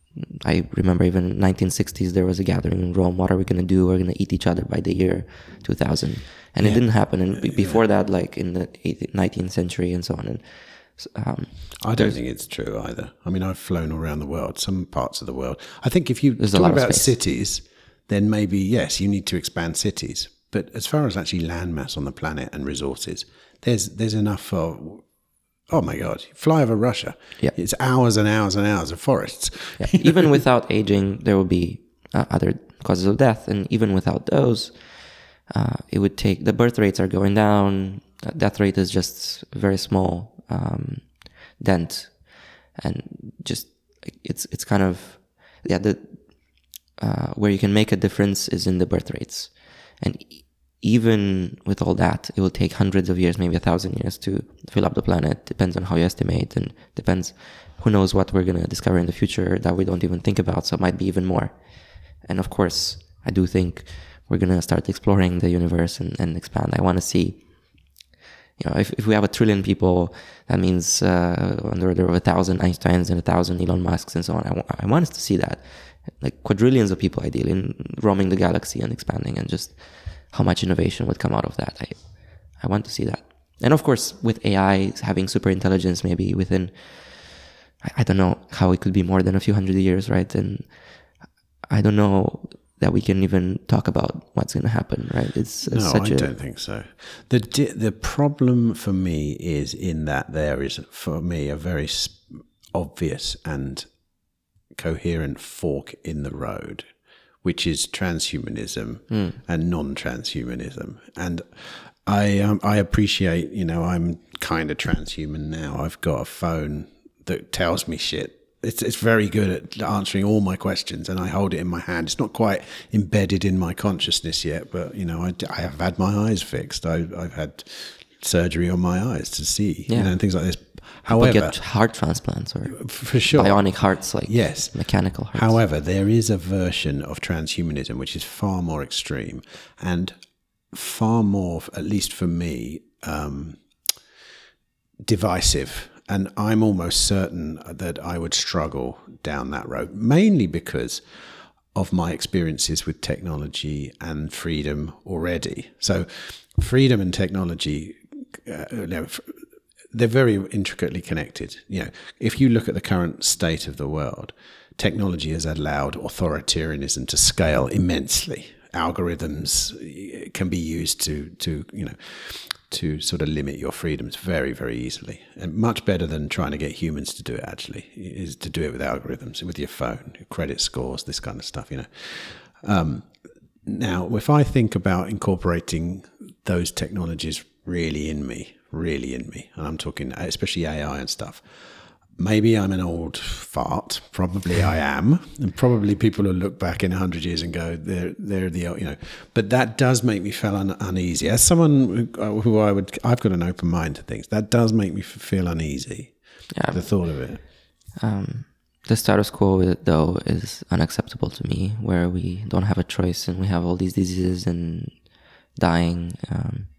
I remember even in the nineteen sixties, there was a gathering in Rome. What are we going to do? We're going to eat each other by the year two thousand. And yeah. It didn't happen. And b- before yeah. that, like in the eighteenth, nineteenth century and so on. And um, I don't think it's true either. I mean, I've flown around the world, some parts of the world. I think if you talk about cities, then maybe, yes, you need to expand cities. But as far as actually landmass on the planet and resources, there's there's enough for... Oh my God, fly over Russia. Yeah. It's hours and hours and hours of forests. Yeah. Even without aging, there will be uh, other causes of death. And even without those, uh, it would take, the birth rates are going down. Uh, death rate is just a very small um, dent. And just, it's it's kind of, yeah, the uh, where you can make a difference is in the birth rates. And even with all that, it will take hundreds of years, maybe a thousand years to fill up the planet. Depends on how you estimate, and depends, who knows what we're going to discover in the future that we don't even think about. So it might be even more. And of course, I do think we're going to start exploring the universe and, and expand. I want to see, you know, if, if we have a trillion people, that means uh, on the order of a thousand Einsteins and a thousand Elon Musks and so on. I, w- I want us to see that. Like quadrillions of people, ideally, in roaming the galaxy and expanding, and just how much innovation would come out of that. I I want to see that. And of course, with A I having super intelligence, maybe within, I, I don't know how it could be more than a few hundred years, right? And I don't know that we can even talk about what's going to happen, right? It's, it's no, such I a... don't think so. The di- the problem for me is in that there is, for me, a very obvious and coherent fork in the road, which is transhumanism mm. and non-transhumanism. And I um, I appreciate, you know, I'm kind of transhuman now. I've got a phone that tells me shit. It's it's very good at answering all my questions, and I hold it in my hand. It's not quite embedded in my consciousness yet, but, you know, I, I have had my eyes fixed. I, I've had surgery on my eyes to see, yeah. you know, and things like this. However, people get heart transplants or for sure, bionic hearts, like yes, mechanical hearts. However, there is a version of transhumanism which is far more extreme and far more, at least for me, um, divisive. And I'm almost certain that I would struggle down that road, mainly because of my experiences with technology and freedom already. So freedom and technology, uh, you know, they're very intricately connected. You know, if you look at the current state of the world, technology has allowed authoritarianism to scale immensely. Algorithms can be used to, to you know, to sort of limit your freedoms very, very easily. And much better than trying to get humans to do it, actually, is to do it with algorithms, with your phone, your credit scores, this kind of stuff, you know. Um, now, if I think about incorporating those technologies really in me, really in me, and I'm talking especially A I and stuff, maybe I'm an old fart, probably I am, and probably people will look back in a hundred years and go, they're, they're the, you know, but that does make me feel un- uneasy. As someone who, who I would, I've got an open mind to things, that does make me feel uneasy, yeah. the thought of it. Um, the status quo, though, is unacceptable to me, where we don't have a choice and we have all these diseases and dying. Um,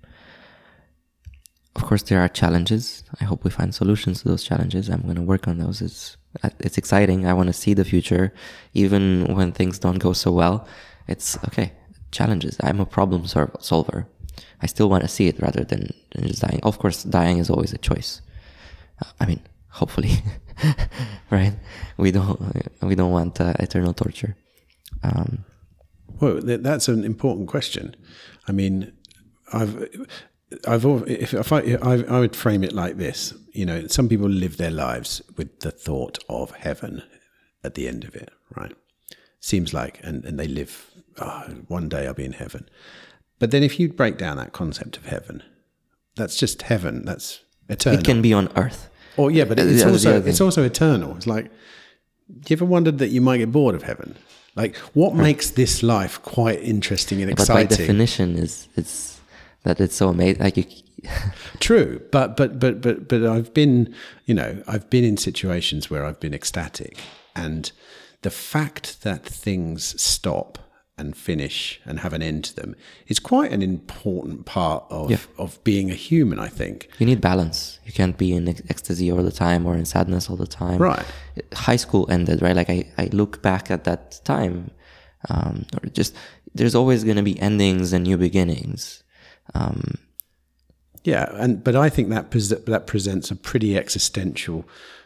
Of course, there are challenges. I hope we find solutions to those challenges. I'm going to work on those. It's it's exciting. I want to see the future, even when things don't go so well. It's okay. Challenges. I'm a problem solver. I still want to see it rather than, than just dying. Of course, dying is always a choice. Uh, I mean, hopefully, right? We don't we don't want uh, eternal torture. Um, well, that's an important question. I mean, I've. I've if, if I, I I would frame it like this, you know, some people live their lives with the thought of heaven at the end of it, right? Seems like, and, and they live, oh, one day I'll be in heaven. But then if you break down that concept of heaven, that's just heaven, that's eternal. It can be on earth. Oh yeah, but it's yeah, also it's also eternal. It's like, you ever wondered that you might get bored of heaven? Like, what right. makes this life quite interesting and yeah, exciting? But by definition, is it's that it's so amazing. Like you. True, but but but but but I've been, you know, I've been in situations where I've been ecstatic, and the fact that things stop and finish and have an end to them is quite an important part of yeah. of being a human, I think. You need balance. You can't be in ecstasy all the time or in sadness all the time. Right. High school ended, right? Like I, I look back at that time, um, or just, there's always going to be endings and new beginnings. Um, yeah. And, but I think that, pres- that presents a pretty existential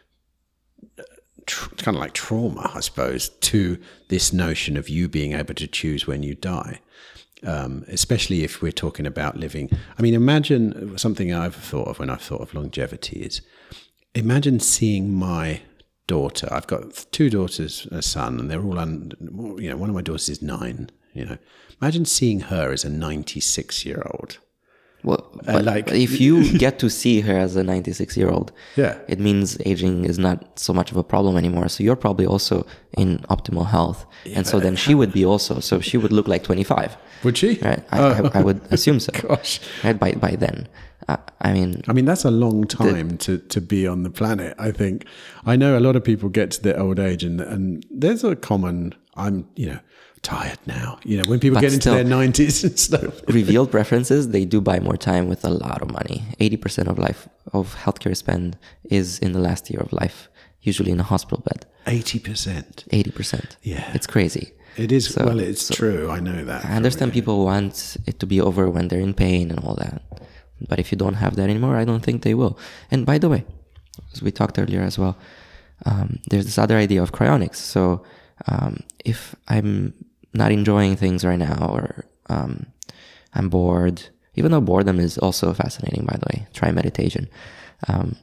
Tr- kind of like trauma, I suppose, to this notion of you being able to choose when you die, um, especially if we're talking about living. I mean, imagine something I've thought of when I've thought of longevity is imagine seeing my daughter. I've got two daughters and a son, and they're all, un, you know, one of my daughters is nine, you know. Imagine seeing her as a ninety-six-year-old. Well, but like, if you get to see her as a ninety-six-year-old, yeah, it means aging is not so much of a problem anymore. So you're probably also in optimal health, yeah, and so then she would be also. So she would look like twenty-five. Would she? Right. I, oh. I, I would assume so. Gosh. Right. By by then, uh, I mean. I mean that's a long time the, to to be on the planet. I think I know a lot of people get to their old age, and and there's a common. I'm you know. tired now, you know, when people but get into still, their nineties and stuff. Revealed preferences, they do buy more time with a lot of money. eighty percent of life of healthcare spend is in the last year of life, usually in a hospital bed. eighty percent. eighty percent. Yeah. It's crazy. It is. So, well, it's so true. I know that. I understand really. People want it to be over when they're in pain and all that. But if you don't have that anymore, I don't think they will. And by the way, as we talked earlier as well, um, there's this other idea of cryonics. So um, if I'm not enjoying things right now, or um, I'm bored, even though boredom is also fascinating, by the way, try meditation. Um,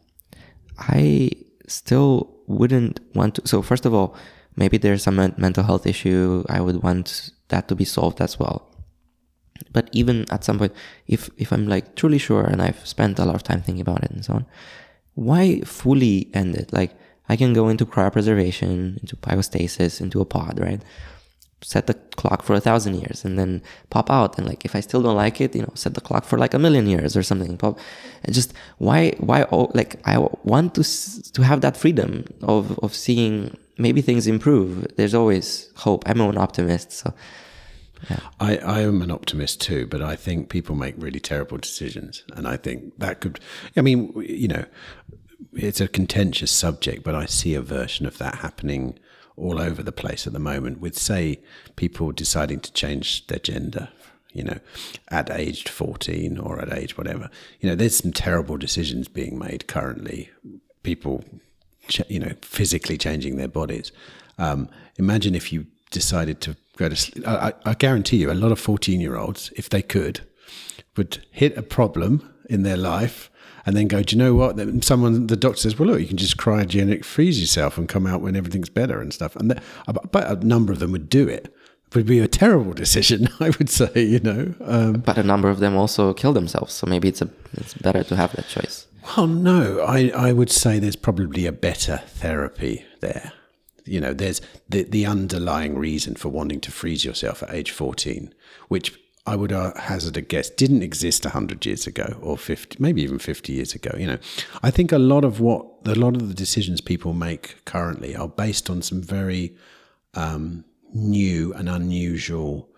I still wouldn't want to. So first of all, maybe there's some mental health issue. I would want that to be solved as well. But even at some point, if, if I'm like truly sure and I've spent a lot of time thinking about it and so on, why fully end it? Like I can go into cryopreservation, into biostasis, into a pod, right? Set the clock for a thousand years and then pop out, and like if I still don't like it, you know, set the clock for like a million years or something. Pop, and just why why oh, like I want to to have that freedom of of seeing maybe things improve. There's always hope. I'm an optimist, so yeah. I I am an optimist too, but I think people make really terrible decisions, and I think that could. I mean, you know, it's a contentious subject, but I see a version of that happening all over the place at the moment with, say, people deciding to change their gender, you know, at age fourteen or at age whatever. You know, there's some terrible decisions being made currently, people, you know, physically changing their bodies. Um, imagine if you decided to go to sleep. I, I guarantee you a lot of fourteen-year-olds, if they could, would hit a problem in their life and then go, do you know what? Someone, the doctor says, well, look, you can just cryogenic freeze yourself and come out when everything's better and stuff. And that, but a number of them would do it. It would be a terrible decision, I would say, you know. Um, but a number of them also kill themselves. So maybe it's a it's better to have that choice. Well, no, I, I would say there's probably a better therapy there. You know, there's the, the underlying reason for wanting to freeze yourself at age fourteen, which I would uh, hazard a guess didn't exist one hundred years ago or fifty, maybe even fifty years ago. You know, I think a lot of what a lot of the decisions people make currently are based on some very um, new and unusual,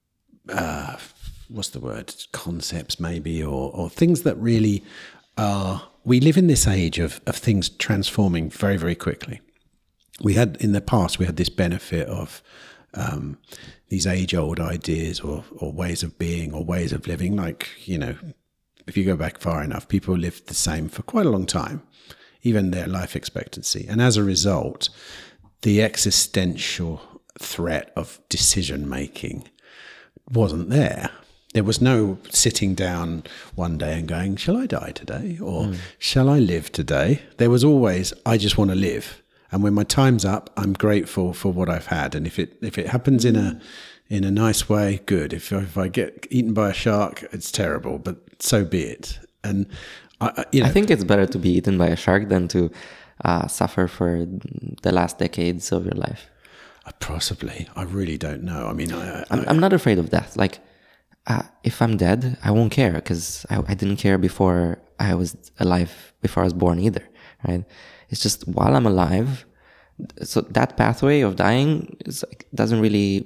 uh, what's the word, concepts maybe, or, or things that really are. We live in this age of of things transforming very, very quickly. We had in the past we had this benefit of Um, these age-old ideas or, or ways of being or ways of living. Like, you know, if you go back far enough, people lived the same for quite a long time, even their life expectancy. And as a result, the existential threat of decision-making wasn't there. There was no sitting down one day and going, shall I die today? Or mm. shall I live today? There was always, I just want to live. And when my time's up, I'm grateful for what I've had. And if it if it happens in a in a nice way, good. If if I get eaten by a shark, it's terrible, but so be it. And I, you know, I think it's better to be eaten by a shark than to uh, suffer for the last decades of your life. Possibly. I really don't know. I mean, I, I, I'm, I'm not afraid of death. Like, uh, if I'm dead, I won't care because I, I didn't care before I was alive, before I was born either, right? It's just while I'm alive, so that pathway of dying is like, doesn't really,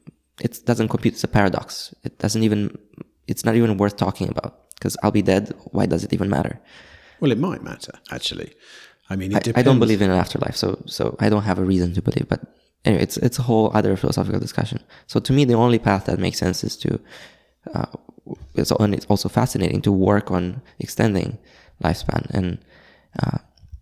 it doesn't compute. It's a paradox. It doesn't even, it's not even worth talking about because I'll be dead. Why does it even matter? Well, it might matter, actually. I mean, it I, depends. I don't believe in an afterlife, so so I don't have a reason to believe, but anyway, it's it's a whole other philosophical discussion. So to me, the only path that makes sense is to, uh, it's, and it's also fascinating to work on extending lifespan. And, uh,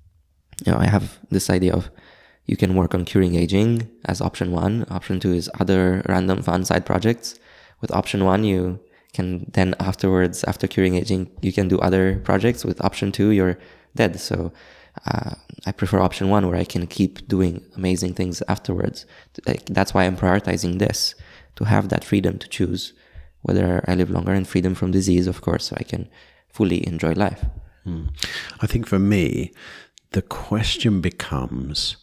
you know, I have this idea of you can work on curing aging as option one. Option two is other random fun side projects. With option one, you can then afterwards, after curing aging, you can do other projects. With option two, you're dead. So, Uh, I prefer option one where I can keep doing amazing things afterwards. Like, that's why I'm prioritizing this, to have that freedom to choose whether I live longer, and freedom from disease, of course, so I can fully enjoy life. Hmm. I think for me, the question becomes,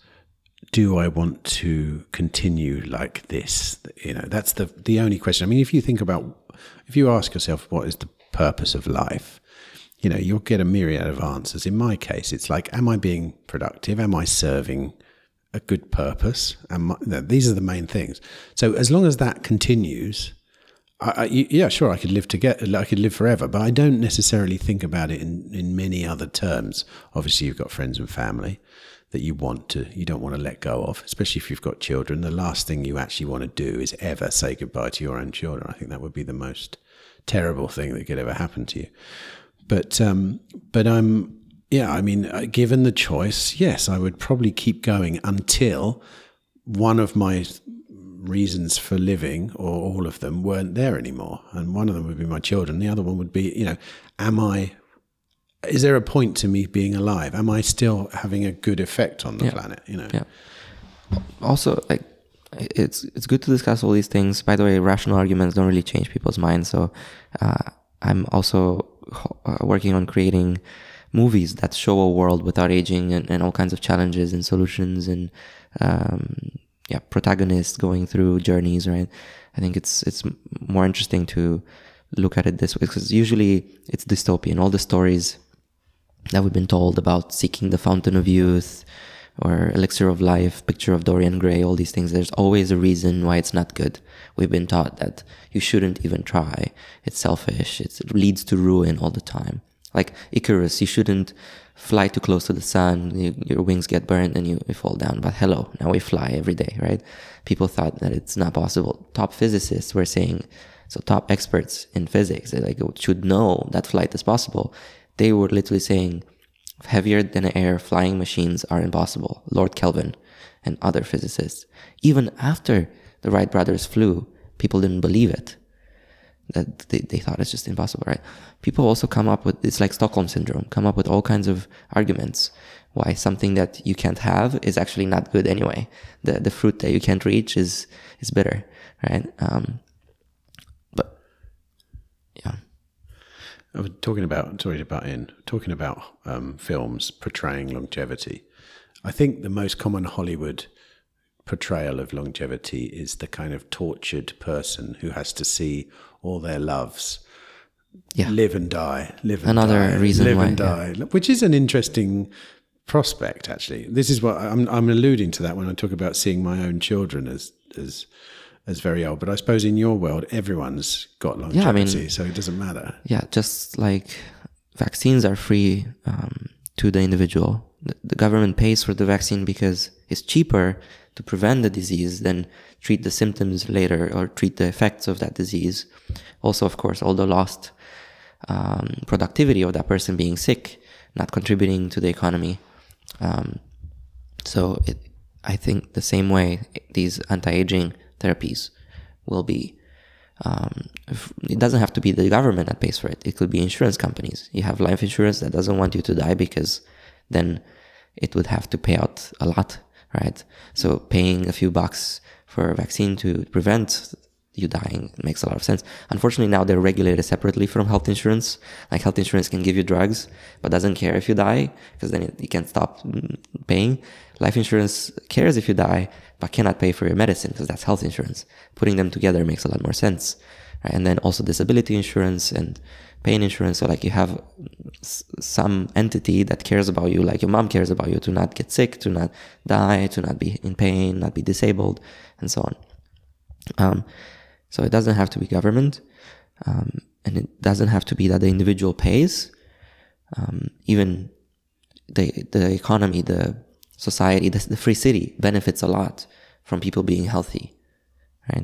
do I want to continue like this? You know, that's the, the only question. I mean, if you think about, if you ask yourself, what is the purpose of life? You know, you'll get a myriad of answers. In my case, it's like, am I being productive? Am I serving a good purpose? Am I, no, these are the main things. So as long as that continues, I, I, yeah, sure, I could live to get, I could live forever, but I don't necessarily think about it in, in many other terms. Obviously, you've got friends and family that you want to, you don't want to let go of, especially if you've got children. The last thing you actually want to do is ever say goodbye to your own children. I think that would be the most terrible thing that could ever happen to you. But um, but I'm yeah. I mean, given the choice, yes, I would probably keep going until one of my reasons for living, or all of them, weren't there anymore. And one of them would be my children. The other one would be, you know, am I? Is there a point to me being alive? Am I still having a good effect on the yeah. planet? You know. Yeah. Also, like, it's it's good to discuss all these things. By the way, rational arguments don't really change people's minds. So, uh, I'm also Uh, working on creating movies that show a world without aging, and, and all kinds of challenges and solutions, and um, yeah, protagonists going through journeys. Right? I think it's it's more interesting to look at it this way, because usually it's dystopian. All the stories that we've been told about seeking the fountain of youth, or elixir of life, picture of Dorian Gray, all these things, there's always a reason why it's not good. We've been taught that you shouldn't even try. It's selfish. It's, it leads to ruin all the time. Like Icarus, you shouldn't fly too close to the sun. You, your wings get burned and you, you fall down. But hello, now we fly every day, right? People thought that it's not possible. Top physicists were saying, so top experts in physics, they like should know that flight is possible. They were literally saying, heavier than air flying machines are impossible. Lord Kelvin and other physicists. Even after the Wright brothers flew, people didn't believe it. That they, they thought it's just impossible, right? People also come up with, it's like Stockholm syndrome, come up with all kinds of arguments why something that you can't have is actually not good anyway. The the fruit that you can't reach is is bitter, right? Um, but yeah. I was talking about, sorry to butt in, talking about um, films portraying longevity. I think the most common Hollywood portrayal of longevity is the kind of tortured person who has to see all their loves yeah. live and die, live and Another die, reason live why, and die, yeah. which is an interesting prospect, actually. This is what I'm, I'm alluding to that when I talk about seeing my own children as as as very old. But I suppose in your world, everyone's got longevity, yeah, I mean, so it doesn't matter. Yeah, just like vaccines are free um, to the individual. The, the government pays for the vaccine because it's cheaper to prevent the disease than treat the symptoms later or treat the effects of that disease. Also, of course, all the lost um, productivity of that person being sick, not contributing to the economy. Um, so it, I think the same way these anti-aging therapies will be, um, if, it doesn't have to be the government that pays for it. It could be insurance companies. You have life insurance that doesn't want you to die because then it would have to pay out a lot, right? So paying a few bucks for a vaccine to prevent you dying makes a lot of sense. Unfortunately, now they're regulated separately from health insurance. Like health insurance can give you drugs, but doesn't care if you die, because then you can't stop paying. Life insurance cares if you die, but cannot pay for your medicine, because that's health insurance. Putting them together makes a lot more sense. Right? And then also disability insurance and pain insurance. So like you have s- some entity that cares about you, like your mom cares about you, to not get sick, to not die, to not be in pain, not be disabled, and so on. Um, so it doesn't have to be government, um, and it doesn't have to be that the individual pays. Um, even the the economy, the society, the, the free city benefits a lot from people being healthy, right?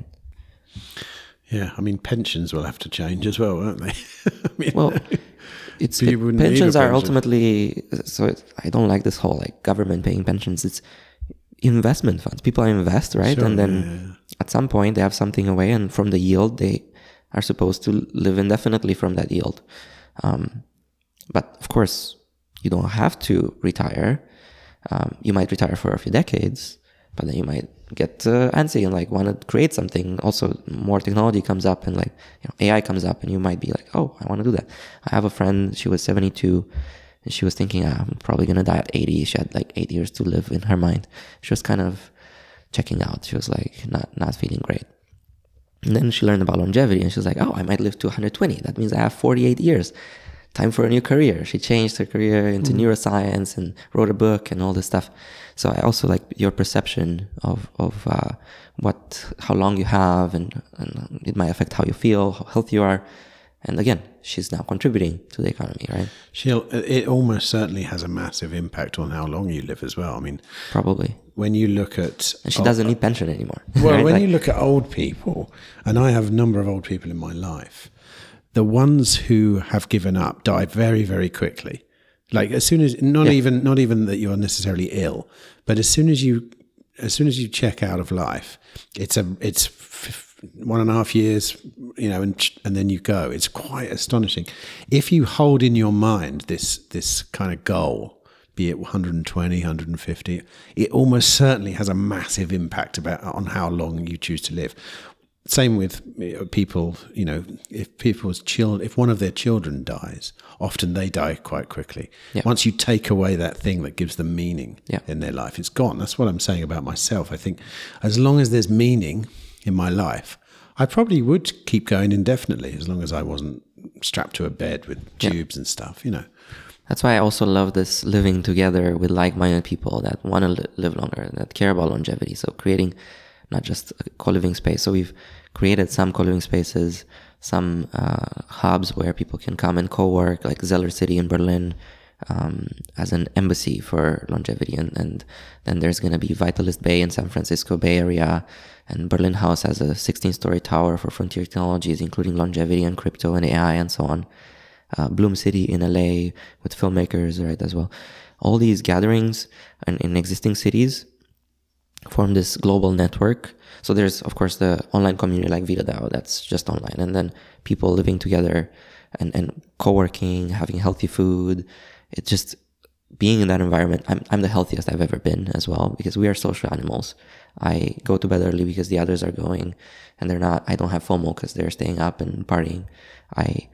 Yeah, I mean, pensions will have to change as well, won't they? I mean, well, it's you wouldn't need a pensions are pension. ultimately. So it, I don't like this whole like government paying pensions. It's investment funds. People invest, right? Sure, and then yeah. at some point they have something away, and from the yield they are supposed to live indefinitely from that yield. Um, but of course, you don't have to retire. Um, you might retire for a few decades, but then you might get uh, antsy and like want to create something. Also, more technology comes up, and like you know, A I comes up, and you might be like, "Oh, I want to do that." I have a friend. She was seventy-two, and she was thinking, ah, "I'm probably gonna die at eighty." She had like eight years to live in her mind. She was kind of checking out. She was like not not feeling great. And then she learned about longevity, and she was like, "Oh, I might live to one hundred twenty. That means I have forty-eight years. Time for a new career." She changed her career into mm. neuroscience and wrote a book and all this stuff. So I also like your perception of of uh, what how long you have, and, and it might affect how you feel, how healthy you are. And again, she's now contributing to the economy, right? She'll. It almost certainly has a massive impact on how long you live as well. I mean, probably. When you look at... And she doesn't need pension anymore. Well, right? when like, you look at old people, and I have a number of old people in my life, the ones who have given up die very, very quickly. Like as soon as, not yeah. even not even that you're necessarily ill, but as soon as you, as soon as you check out of life, it's a it's f- one and a half years, you know, and and then you go. It's quite astonishing. If you hold in your mind this this kind of goal, be it one hundred twenty, one hundred fifty, it almost certainly has a massive impact about on how long you choose to live. Same with people, you know, if people's children, if one of their children dies, often they die quite quickly. Yeah. Once you take away that thing that gives them meaning yeah. in their life, it's gone. That's what I'm saying about myself. I think as long as there's meaning in my life, I probably would keep going indefinitely as long as I wasn't strapped to a bed with tubes yeah. and stuff, you know. That's why I also love this living together with like-minded people that want to li- live longer, that care about longevity. So creating not just a co-living space. So we've created some co-living spaces, some uh, hubs where people can come and co-work, like Zeller City in Berlin, um, as an embassy for longevity. And, and then there's going to be Vitalist Bay in San Francisco Bay Area, and Berlin House has a sixteen-story tower for frontier technologies, including longevity and crypto and A I and so on. Uh, Bloom City in L A with filmmakers, right, as well. All these gatherings in, in existing cities form this global network. So there's, of course, the online community like VitaDAO that's just online, and then people living together and, and co-working, having healthy food. It's just being in that environment. I'm I'm the healthiest I've ever been as well, because we are social animals. I go to bed early because the others are going, and they're not. I don't have FOMO because they're staying up and partying. I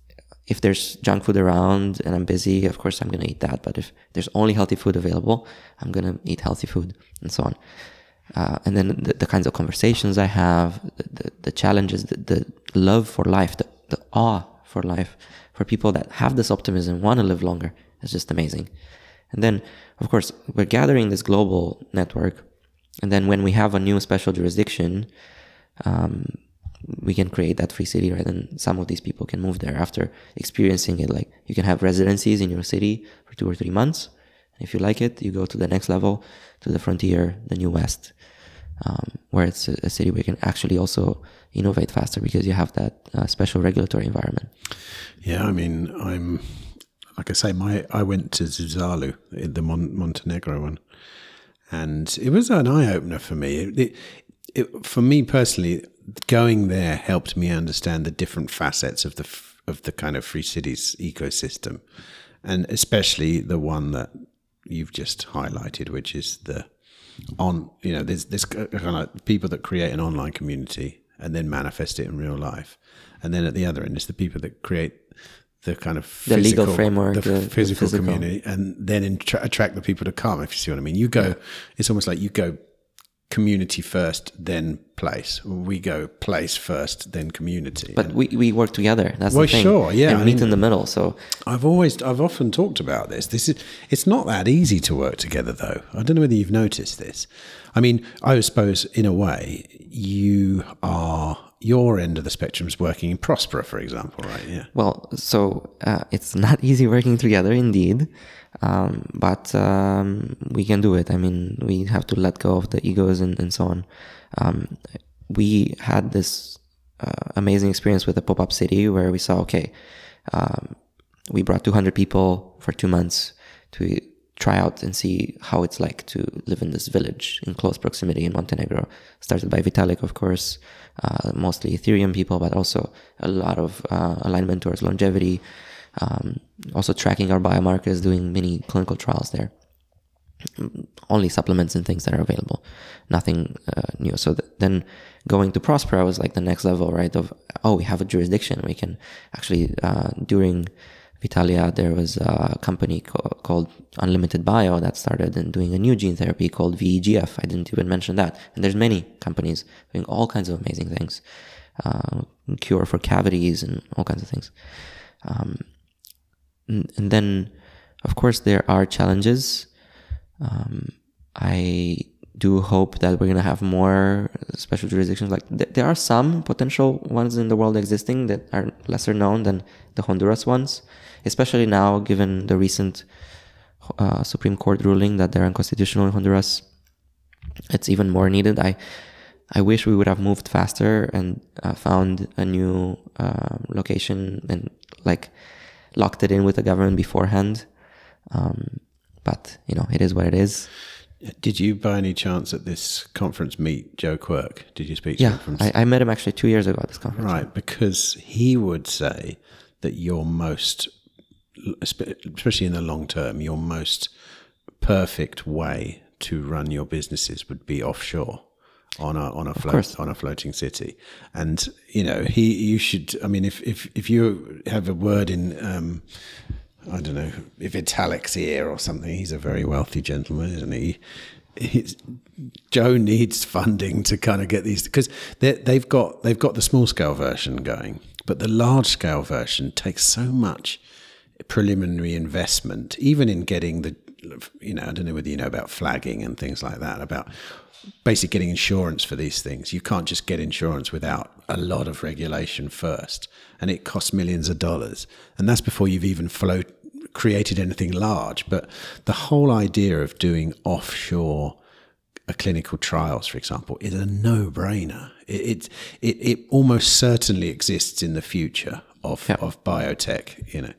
If there's junk food around and I'm busy, of course I'm going to eat that. But if there's only healthy food available, I'm going to eat healthy food, and so on. Uh, and then the, the kinds of conversations I have, the, the, the challenges, the, the love for life, the, the awe for life, for people that have this optimism, want to live longer, is just amazing. And then, of course, we're gathering this global network. And then when we have a new special jurisdiction, um, we can create that free city, right? And some of these people can move there after experiencing it. Like you can have residencies in your city for two or three months. If you like it, you go to the next level, to the frontier, the New West, um, where it's a, a city where you can actually also innovate faster because you have that uh, special regulatory environment. Yeah, I mean, I'm, like I say, my I went to Zuzalu, the Mon- Montenegro one, and it was an eye-opener for me. It, it, it, for me personally, going there helped me understand the different facets of the of the kind of Free Cities ecosystem, and especially the one that you've just highlighted, which is the on you know there's this kind of people that create an online community and then manifest it in real life. And then at the other end is the people that create the kind of the physical, legal framework, the, the physical, the physical community, and then intra- attract the people to come, if you see what I mean. You go, yeah. It's almost like you go community first, then place. We go place first, then community. But and we, we work together. That's well, the thing. Sure, yeah. And I meet mean, in the middle. So I've always, I've often talked about this. This is, it's not that easy to work together, though. I don't know whether you've noticed this. I mean, I suppose in a way you are. Your end of the spectrum is working in Prospera, for example, right? Yeah. Well, so uh, it's not easy working together, indeed, um, but um, we can do it. I mean, we have to let go of the egos and, and so on. Um, we had this uh, amazing experience with the pop-up city where we saw, okay, um, we brought two hundred people for two months to try out and see how it's like to live in this village in close proximity in Montenegro. Started by Vitalik, of course, uh, mostly Ethereum people, but also a lot of uh, alignment towards longevity, um, also tracking our biomarkers, doing many clinical trials there. Only supplements and things that are available, nothing uh, new. So th- then going to Prospera was like the next level, right? Of, oh, we have a jurisdiction. We can actually, uh, during Vitalia, there was a company co- called Unlimited Bio that started and doing a new gene therapy called V E G F. I didn't even mention that. And there's many companies doing all kinds of amazing things, uh, cure for cavities and all kinds of things. Um, and, and then, of course, there are challenges. Um, I do hope that we're going to have more special jurisdictions. Like th- there are some potential ones in the world existing that are lesser known than the Honduras ones, especially now given the recent uh, Supreme Court ruling that they're unconstitutional in Honduras. It's even more needed. I I wish we would have moved faster and uh, found a new uh, location and like locked it in with the government beforehand. Um, but, you know, it is what it is. Did you, by any chance, at this conference meet Joe Quirk? Did you speak to yeah, him? From... I, I met him actually two years ago at this conference. Right, because he would say that your most, especially in the long term, your most perfect way to run your businesses would be offshore on a on a float, on a floating city. And you know, he you should. I mean, if if if you have a word in. Um, I don't know if Vitalik's here or something. He's a very wealthy gentleman, isn't he? He's, Joe needs funding to kind of get these because they've got they've got the small scale version going, but the large scale version takes so much preliminary investment, even in getting the, you know, I don't know whether you know about flagging and things like that, about basically getting insurance for these things. You can't just get insurance without a lot of regulation first, and it costs millions of dollars, and that's before you've even float created anything large. But the whole idea of doing offshore uh, clinical trials, for example, is a no-brainer. It it it, it almost certainly exists in the future of yeah. of biotech, you know.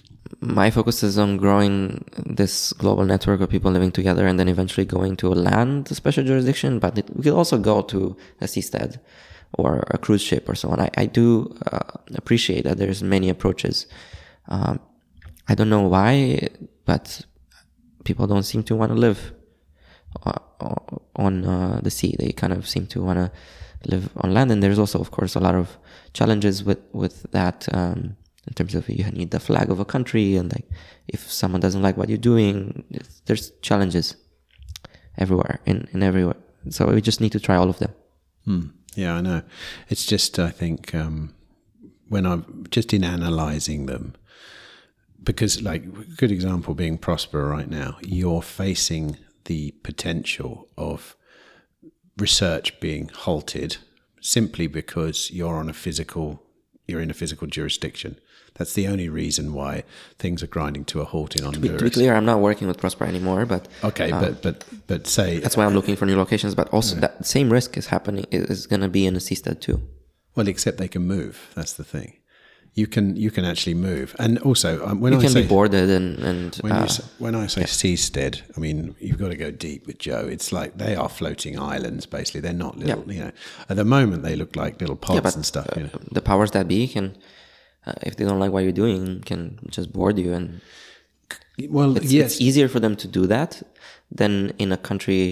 My focus is on growing this global network of people living together and then eventually going to a land special jurisdiction, but it, we could also go to a seastead or a cruise ship or so on. I, I do uh, appreciate that there's many approaches. Um, I don't know why, but people don't seem to want to live uh, on uh, the sea. They kind of seem to want to live on land. And there's also, of course, a lot of challenges with, with that, um, in terms of you need the flag of a country, and like if someone doesn't like what you're doing, there's challenges everywhere, in, in everywhere. So we just need to try all of them. Hmm. Yeah, I know. It's just, I think, um, when I'm just in analysing them, because like a good example being Prospera right now, you're facing the potential of research being halted simply because you're on a physical, you're in a physical jurisdiction. That's the only reason why things are grinding to a halt in Honduras. To be, to be clear, I'm not working with Prospera anymore, but okay, uh, but but but say that's why I'm looking for new locations. But also, yeah. that same risk is happening is going to be in a seastead too. Well, except they can move. That's the thing. You can you can actually move, and also um, when you I can say, be boarded and and when, uh, you say, when I say yeah. seastead, I mean you've got to go deep with Joe. It's like they are floating islands. Basically, they're not little. Yeah. You know, at the moment they look like little pods yeah, but, and stuff. Uh, you know, the powers that be can. Uh, if they don't like what you're doing, can just board you, and well, it's, yes. it's easier for them to do that than in a country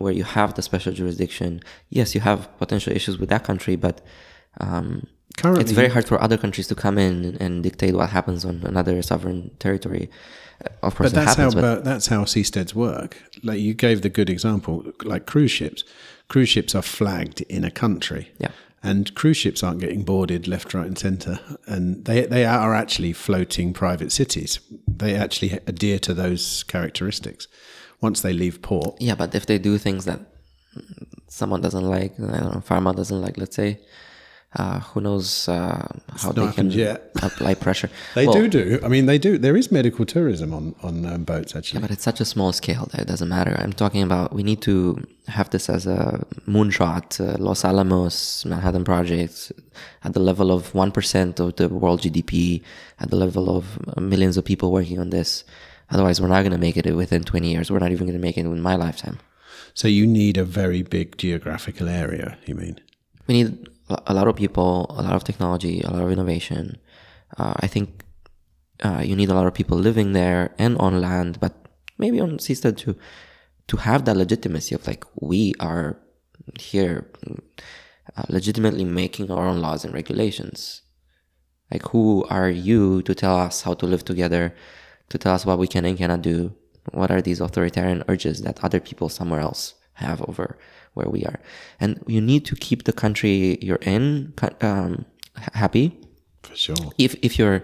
where you have the special jurisdiction, yes, you have potential issues with that country, but um, Currently, it's very hard for other countries to come in and dictate what happens on another sovereign territory. Of course, but that's it happens, how but but that's how seasteads work. Like you gave the good example, like cruise ships. Cruise ships are flagged in a country, yeah. and cruise ships aren't getting boarded left, right, and centre. And they they are actually floating private cities. They actually adhere to those characteristics once they leave port. Yeah, but if they do things that someone doesn't like, I don't know, pharma doesn't like, let's say. Uh, who knows uh, how they can yet. apply pressure? They well, do do. I mean, they do. There is medical tourism on on um, boats, actually. Yeah, but it's such a small scale that it doesn't matter. I'm talking about we need to have this as a moonshot. Uh, Los Alamos, Manhattan Project, at the level of one percent of the world G D P, at the level of millions of people working on this. Otherwise, we're not going to make it within twenty years. We're not even going to make it in my lifetime. So you need a very big geographical area, you mean? We need a lot of people, a lot of technology, a lot of innovation. Uh, I think uh, you need a lot of people living there and on land, but maybe on seastead too, to have that legitimacy of like, we are here uh, legitimately making our own laws and regulations. Like, who are you to tell us how to live together, to tell us what we can and cannot do? What are these authoritarian urges that other people somewhere else have over where we are? And you need to keep the country you're in um, happy. For sure. If if you're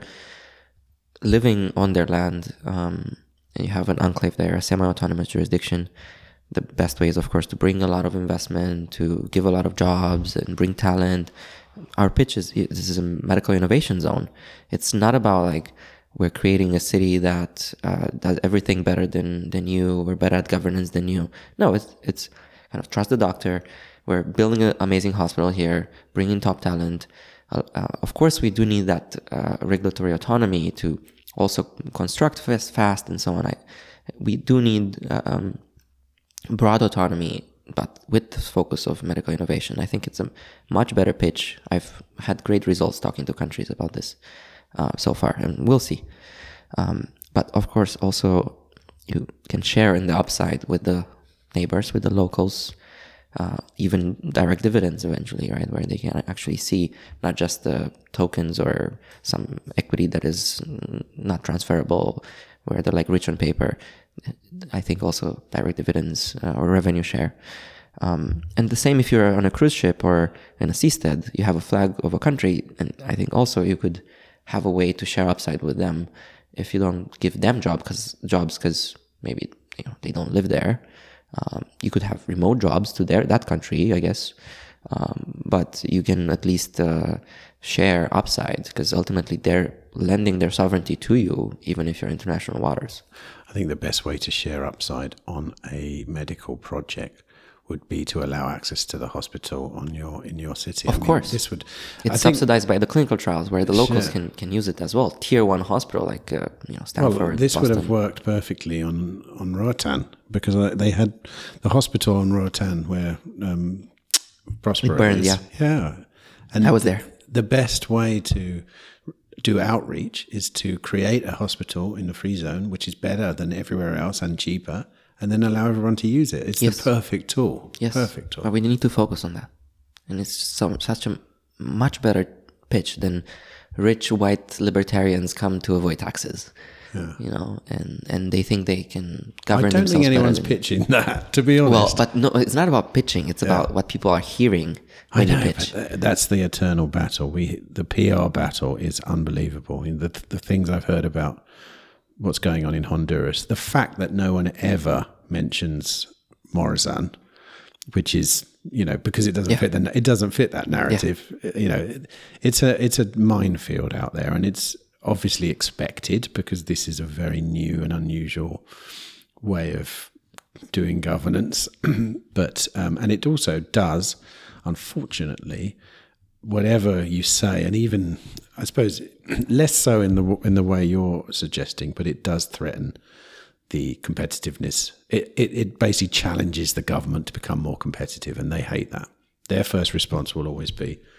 living on their land um, and you have an enclave there, a semi-autonomous jurisdiction, the best way is, of course, to bring a lot of investment, to give a lot of jobs and bring talent. Our pitch is, this is a medical innovation zone. It's not about like, we're creating a city that uh, does everything better than, than you. We're better at governance than you. No, it's it's kind of trust the doctor. We're building an amazing hospital here, bringing top talent. Uh, uh, of course, we do need that uh, regulatory autonomy to also construct fast, fast and so on. I, we do need uh, um, broad autonomy, but with the focus of medical innovation. I think it's a much better pitch. I've had great results talking to countries about this. Uh, so far, and we'll see. Um, but of course, also you can share in the upside with the neighbors, with the locals, uh, even direct dividends eventually, right? Where they can actually see not just the tokens or some equity that is not transferable, where they're like rich on paper. I think also direct dividends uh, or revenue share. Um, and the same if you're on a cruise ship or in a seastead, you have a flag of a country, and I think also you could have a way to share upside with them if you don't give them job cause, jobs because maybe you know they don't live there. Um, you could have remote jobs to their that country, I guess, um, but you can at least uh, share upside because ultimately they're lending their sovereignty to you, even if you're international waters. I think the best way to share upside on a medical project would be to allow access to the hospital on your in your city. Of I mean, course, this would. It's I subsidized by the clinical trials, where the locals sure. can, can use it as well. Tier one hospital, like uh, you know Stanford. Well, this Boston. would have worked perfectly on on Roatan because they had the hospital on Roatan where um, Prospero it burned. is. Yeah, yeah, and I was there. The best way to do outreach is to create a hospital in the free zone, which is better than everywhere else and cheaper. And then allow everyone to use it. It's yes. the perfect tool. Yes. Perfect tool. But we need to focus on that. And it's so, such a much better pitch than rich white libertarians come to avoid taxes. Yeah. You know, and, and they think they can govern themselves. I don't think anyone's pitching that, to be honest. Well, but no, it's not about pitching. It's yeah. about what people are hearing when I know, you pitch. But that's the eternal battle. We the P R battle is unbelievable. The the things I've heard about what's going on in Honduras, the fact that no one ever mentions Morazan, which is, you know, because it doesn't yeah. fit the, it doesn't fit that narrative. Yeah. You know, it's a it's a minefield out there, and it's obviously expected because this is a very new and unusual way of doing governance. But um, and it also does, unfortunately, whatever you say, and even I suppose less so in the in the way you're suggesting, but it does threaten the competitiveness. It, it it basically challenges the government to become more competitive, and they hate that. Their first response will always be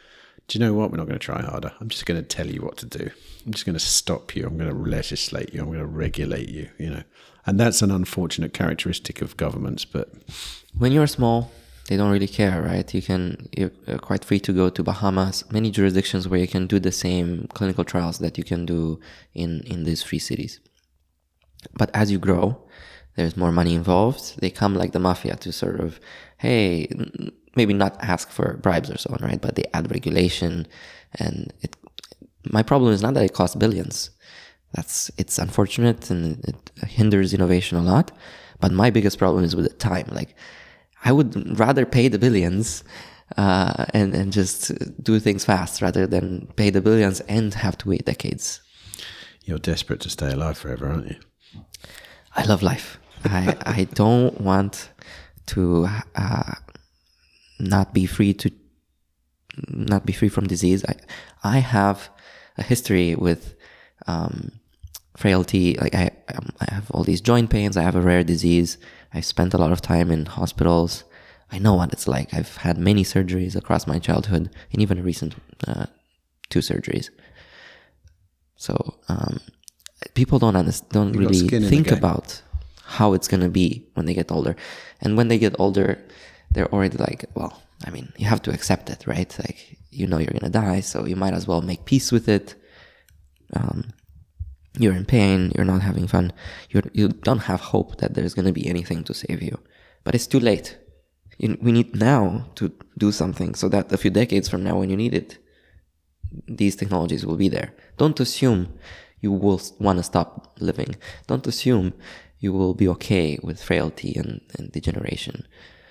do you know what? We're not going to try harder. I'm just going to tell you what to do. I'm just going to stop you. I'm going to legislate you. I'm going to regulate you, you know. And that's an unfortunate characteristic of governments, but... When you're small, they don't really care, right? You can, you're quite free to go to Bahamas, many jurisdictions where you can do the same clinical trials that you can do in, in these free cities. But as you grow, there's more money involved. They come like the mafia to sort of, hey, maybe not ask for bribes or so on, right? But they add regulation. And it, my problem is not that it costs billions. That's, it's unfortunate and it hinders innovation a lot. But my biggest problem is with the time. Like, I would rather pay the billions uh, and, and just do things fast rather than pay the billions and have to wait decades. You're desperate to stay alive forever, aren't you? I love life. I, I don't want to uh, not be free to not be free from disease. I I have a history with um, frailty. Like I I have all these joint pains. I have a rare disease. I spent a lot of time in hospitals. I know what it's like. I've had many surgeries across my childhood, and even recent uh, two surgeries. So um, people don't understand, don't You've really think about how it's going to be when they get older. And when they get older, they're already like, well, I mean, you have to accept it, right? Like, you know you're going to die, so you might as well make peace with it. Um, you're in pain, you're not having fun. You're, you don't have hope that there's going to be anything to save you. But it's too late. You, we need now to do something so that a few decades from now when you need it, these technologies will be there. Don't assume you will want to stop living. Don't assume you will be okay with frailty and, and degeneration.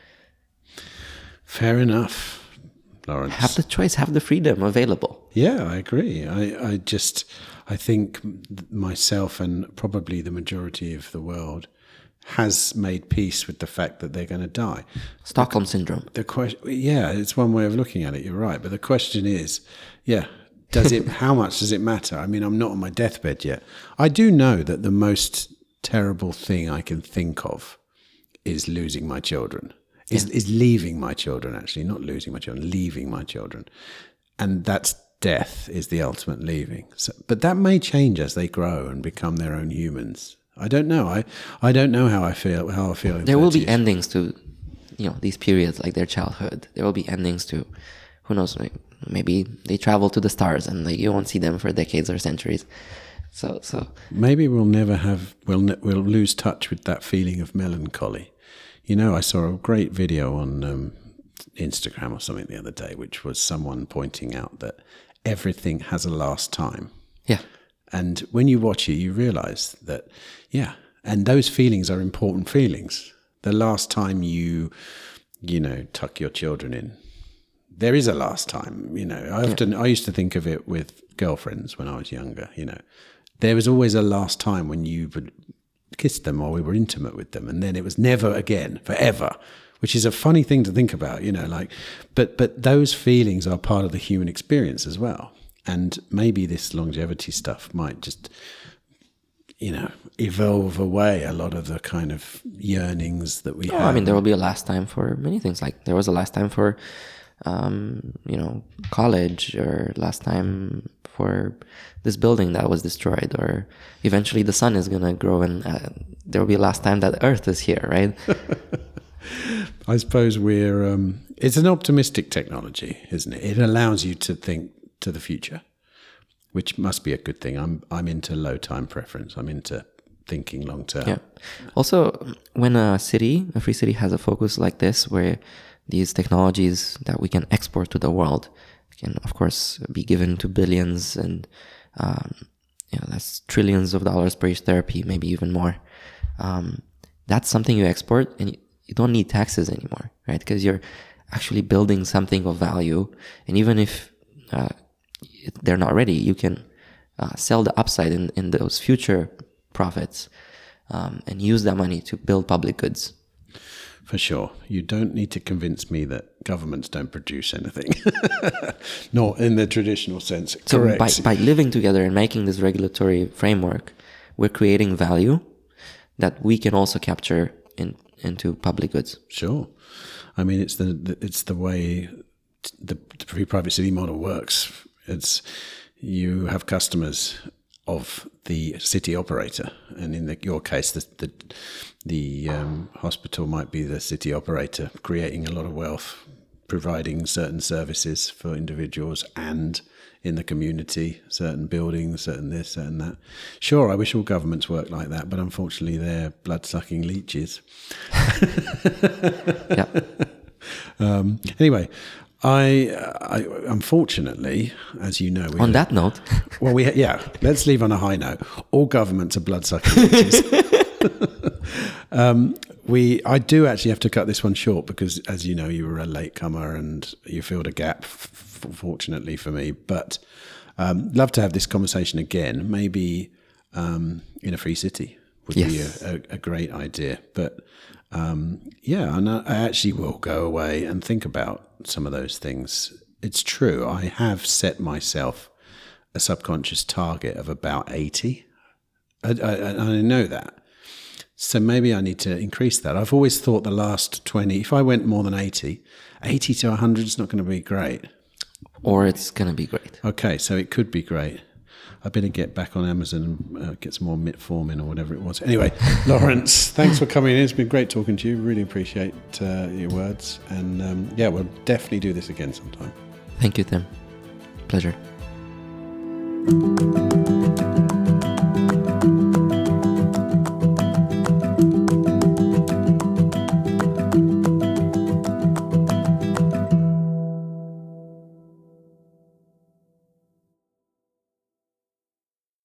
Fair enough, Lawrence. Have the choice, have the freedom available. Yeah, I agree. I, I just, I think myself and probably the majority of the world has made peace with the fact that they're going to die. Stockholm syndrome. The question, yeah, it's one way of looking at it. You're right, but the question is, yeah, does it? How much does it matter? I mean, I'm not on my deathbed yet. I do know that the most terrible thing I can think of is losing my children. Is yeah. is leaving my children, actually, not losing my children, leaving my children. And that's death is the ultimate leaving. So, but that may change as they grow and become their own humans. I don't know. I, I don't know how I feel how I feel in There will be years. endings to, you know, these periods, like their childhood. There will be endings to, who knows, maybe they travel to the stars and like you won't see them for decades or centuries. So, so maybe we'll never have, we'll, ne- we'll lose touch with that feeling of melancholy. You know, I saw a great video on um, Instagram or something the other day, which was someone pointing out that everything has a last time. Yeah. And when you watch it, you realize that, yeah, and those feelings are important feelings. The last time you, you know, tuck your children in, there is a last time, you know. I often, yeah. I used to think of it with girlfriends when I was younger, you know. There was always a last time when you would kiss them or we were intimate with them, and then it was never again, forever, which is a funny thing to think about, you know, like, but, but those feelings are part of the human experience as well. And maybe this longevity stuff might just, you know, evolve away a lot of the kind of yearnings that we oh, have. I mean, there will be a last time for many things. Like there was a last time for, um, you know, college, or last time for this building that was destroyed, or eventually the sun is going to grow and uh, there will be a last time that Earth is here, right? I suppose we're, um, it's an optimistic technology, isn't it? It allows you to think to the future, which must be a good thing. I'm I'm into low time preference. I'm into thinking long term. Yeah. Also, when a city, a free city, has a focus like this, where these technologies that we can export to the world can, of course, be given to billions and um, you know, that's trillions of dollars per each therapy, maybe even more. Um, that's something you export, and you, you don't need taxes anymore, right? Because you're actually building something of value, and even if uh, they're not ready, you can uh, sell the upside in, in those future profits um, and use that money to build public goods. For sure. You don't need to convince me that governments don't produce anything. Not in the traditional sense. So Correct. By, by living together and making this regulatory framework, we're creating value that we can also capture in, into public goods. Sure. I mean, it's the it's the way the, the free private city model works. It's you have customers of the city operator, and in the, your case, the the, the um, hospital might be the city operator, creating a lot of wealth, providing certain services for individuals and in the community, certain buildings, certain this, certain that. Sure, I wish all governments worked like that, but unfortunately they're blood-sucking leeches. Yeah. Um, anyway, I, I unfortunately, as you know, we on that note, well, we yeah, let's leave on a high note. All governments are blood-sucking leeches. um, we, I do actually have to cut this one short because, as you know, you were a latecomer and you filled a gap, f- fortunately for me. But um, love to have this conversation again. Maybe um, in a free city would yes. be a, a, a great idea. But um, yeah, and I actually will go away and think about some of those things. It's true. I have set myself a subconscious target of about eighty. I, I, I know that. So maybe I need to increase that. I've always thought the last twenty, if I went more than eighty, eighty to one hundred is not going to be great. Or it's going to be great. Okay, so it could be great. I better get back on Amazon and uh, get some more metformin or whatever it was. Anyway, Lawrence, thanks for coming in. It's been great talking to you. Really appreciate uh, your words. And um, yeah, we'll definitely do this again sometime. Thank you, Tim. Pleasure.